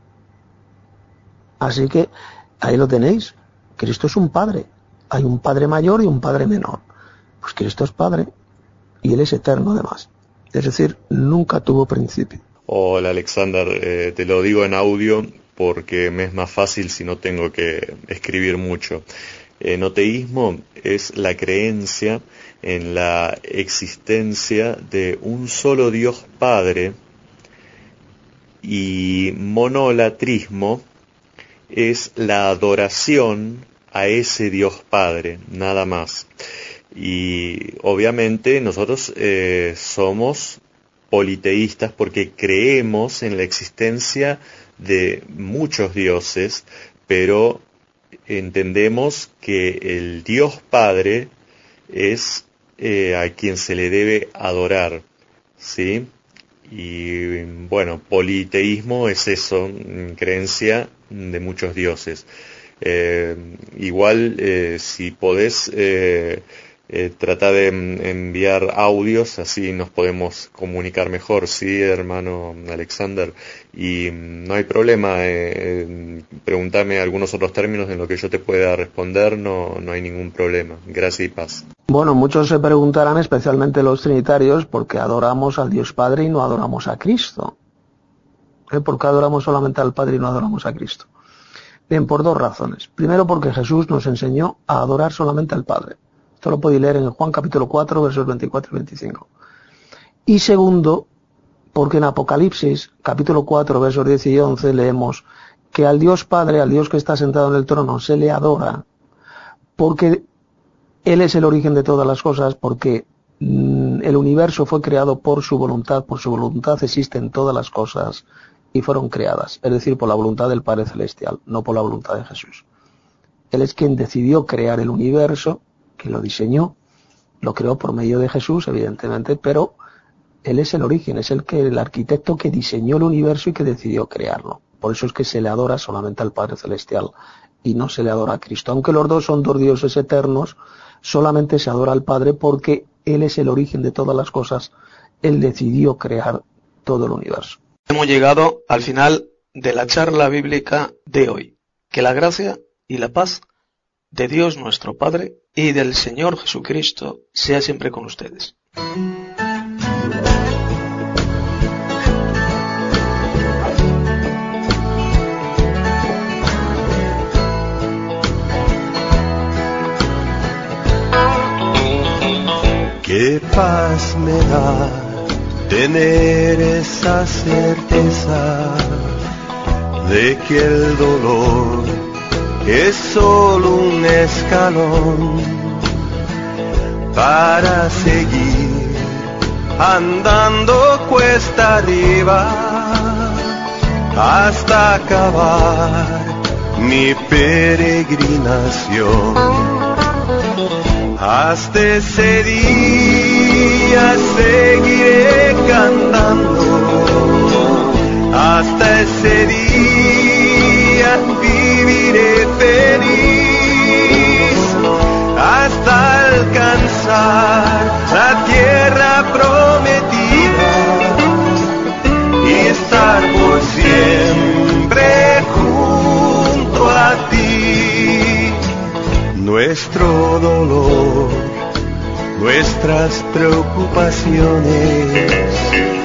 Así que ahí lo tenéis. Cristo es un Padre. Hay un Padre mayor y un Padre menor. Pues Cristo es Padre y Él es eterno además. Es decir, nunca tuvo principio. Hola Alexander, te lo digo en audio porque me es más fácil si no tengo que escribir mucho. Enoteísmo es la creencia en la existencia de un solo Dios Padre, y monolatrismo es la adoración a ese Dios Padre, nada más. Y obviamente nosotros somos politeístas porque creemos en la existencia de muchos dioses, pero entendemos que el Dios Padre es a quien se le debe adorar, ¿sí? Y bueno, politeísmo es eso, creencia de muchos dioses. Igual, si podés, trata de enviar audios, así nos podemos comunicar mejor, sí, hermano Alexander, y no hay problema, pregúntame algunos otros términos en lo que yo te pueda responder, no hay ningún problema. Gracias y paz. Bueno, muchos se preguntarán, especialmente los trinitarios, por qué adoramos al Dios Padre y no adoramos a Cristo. ¿Por qué adoramos solamente al Padre y no adoramos a Cristo? Bien, por dos razones. Primero, porque Jesús nos enseñó a adorar solamente al Padre. Esto lo podéis leer en Juan capítulo 4, versos 24 y 25. Y segundo, porque en Apocalipsis, capítulo 4, versos 10 y 11, leemos que al Dios Padre, al Dios que está sentado en el trono, se le adora, porque Él es el origen de todas las cosas, porque el universo fue creado por su voluntad existen todas las cosas y fueron creadas, es decir, por la voluntad del Padre Celestial, no por la voluntad de Jesús. Él es quien decidió crear el universo, que lo diseñó, lo creó por medio de Jesús, evidentemente, pero Él es el origen, es el arquitecto que diseñó el universo y que decidió crearlo. Por eso es que se le adora solamente al Padre Celestial y no se le adora a Cristo. Aunque los dos son dos dioses eternos, solamente se adora al Padre porque Él es el origen de todas las cosas. Él decidió crear todo el universo. Hemos llegado al final de la charla bíblica de hoy. Que la gracia y la paz de Dios nuestro Padre y del Señor Jesucristo sea siempre con ustedes. Qué paz me da tener esa certeza de que el dolor es solo un escalón para seguir andando cuesta arriba hasta acabar mi peregrinación. Hasta ese día seguiré cantando, hasta ese día viviré feliz, hasta alcanzar la tierra prometida y estar por siempre junto a ti. Nuestro dolor, nuestras preocupaciones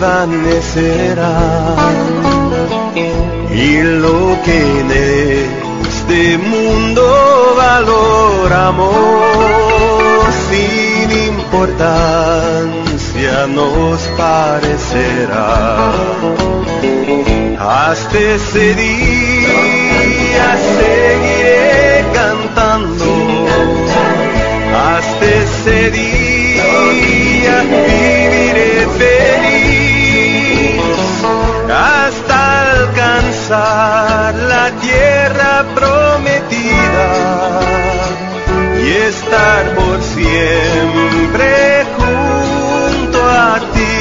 desvanecerá, y lo que en este mundo valoramos sin importancia nos parecerá. Hasta ese día seguiré cantando, hasta ese día viviré feliz, hasta alcanzar la tierra prometida y estar por siempre junto a ti.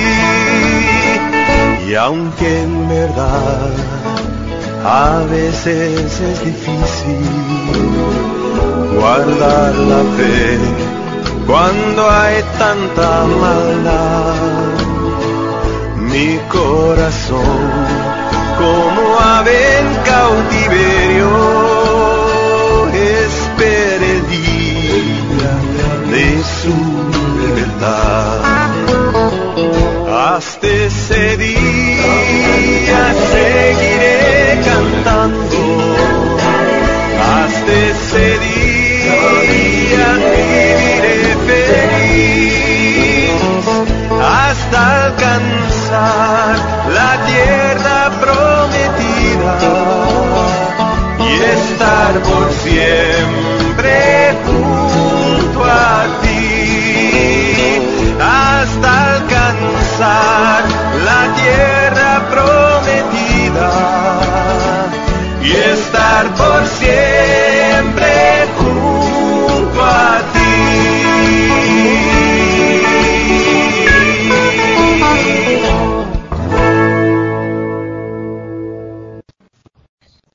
Y aunque en verdad a veces es difícil guardar la fe cuando hay tanta maldad, mi corazón como ave en cautiverio espera el día de su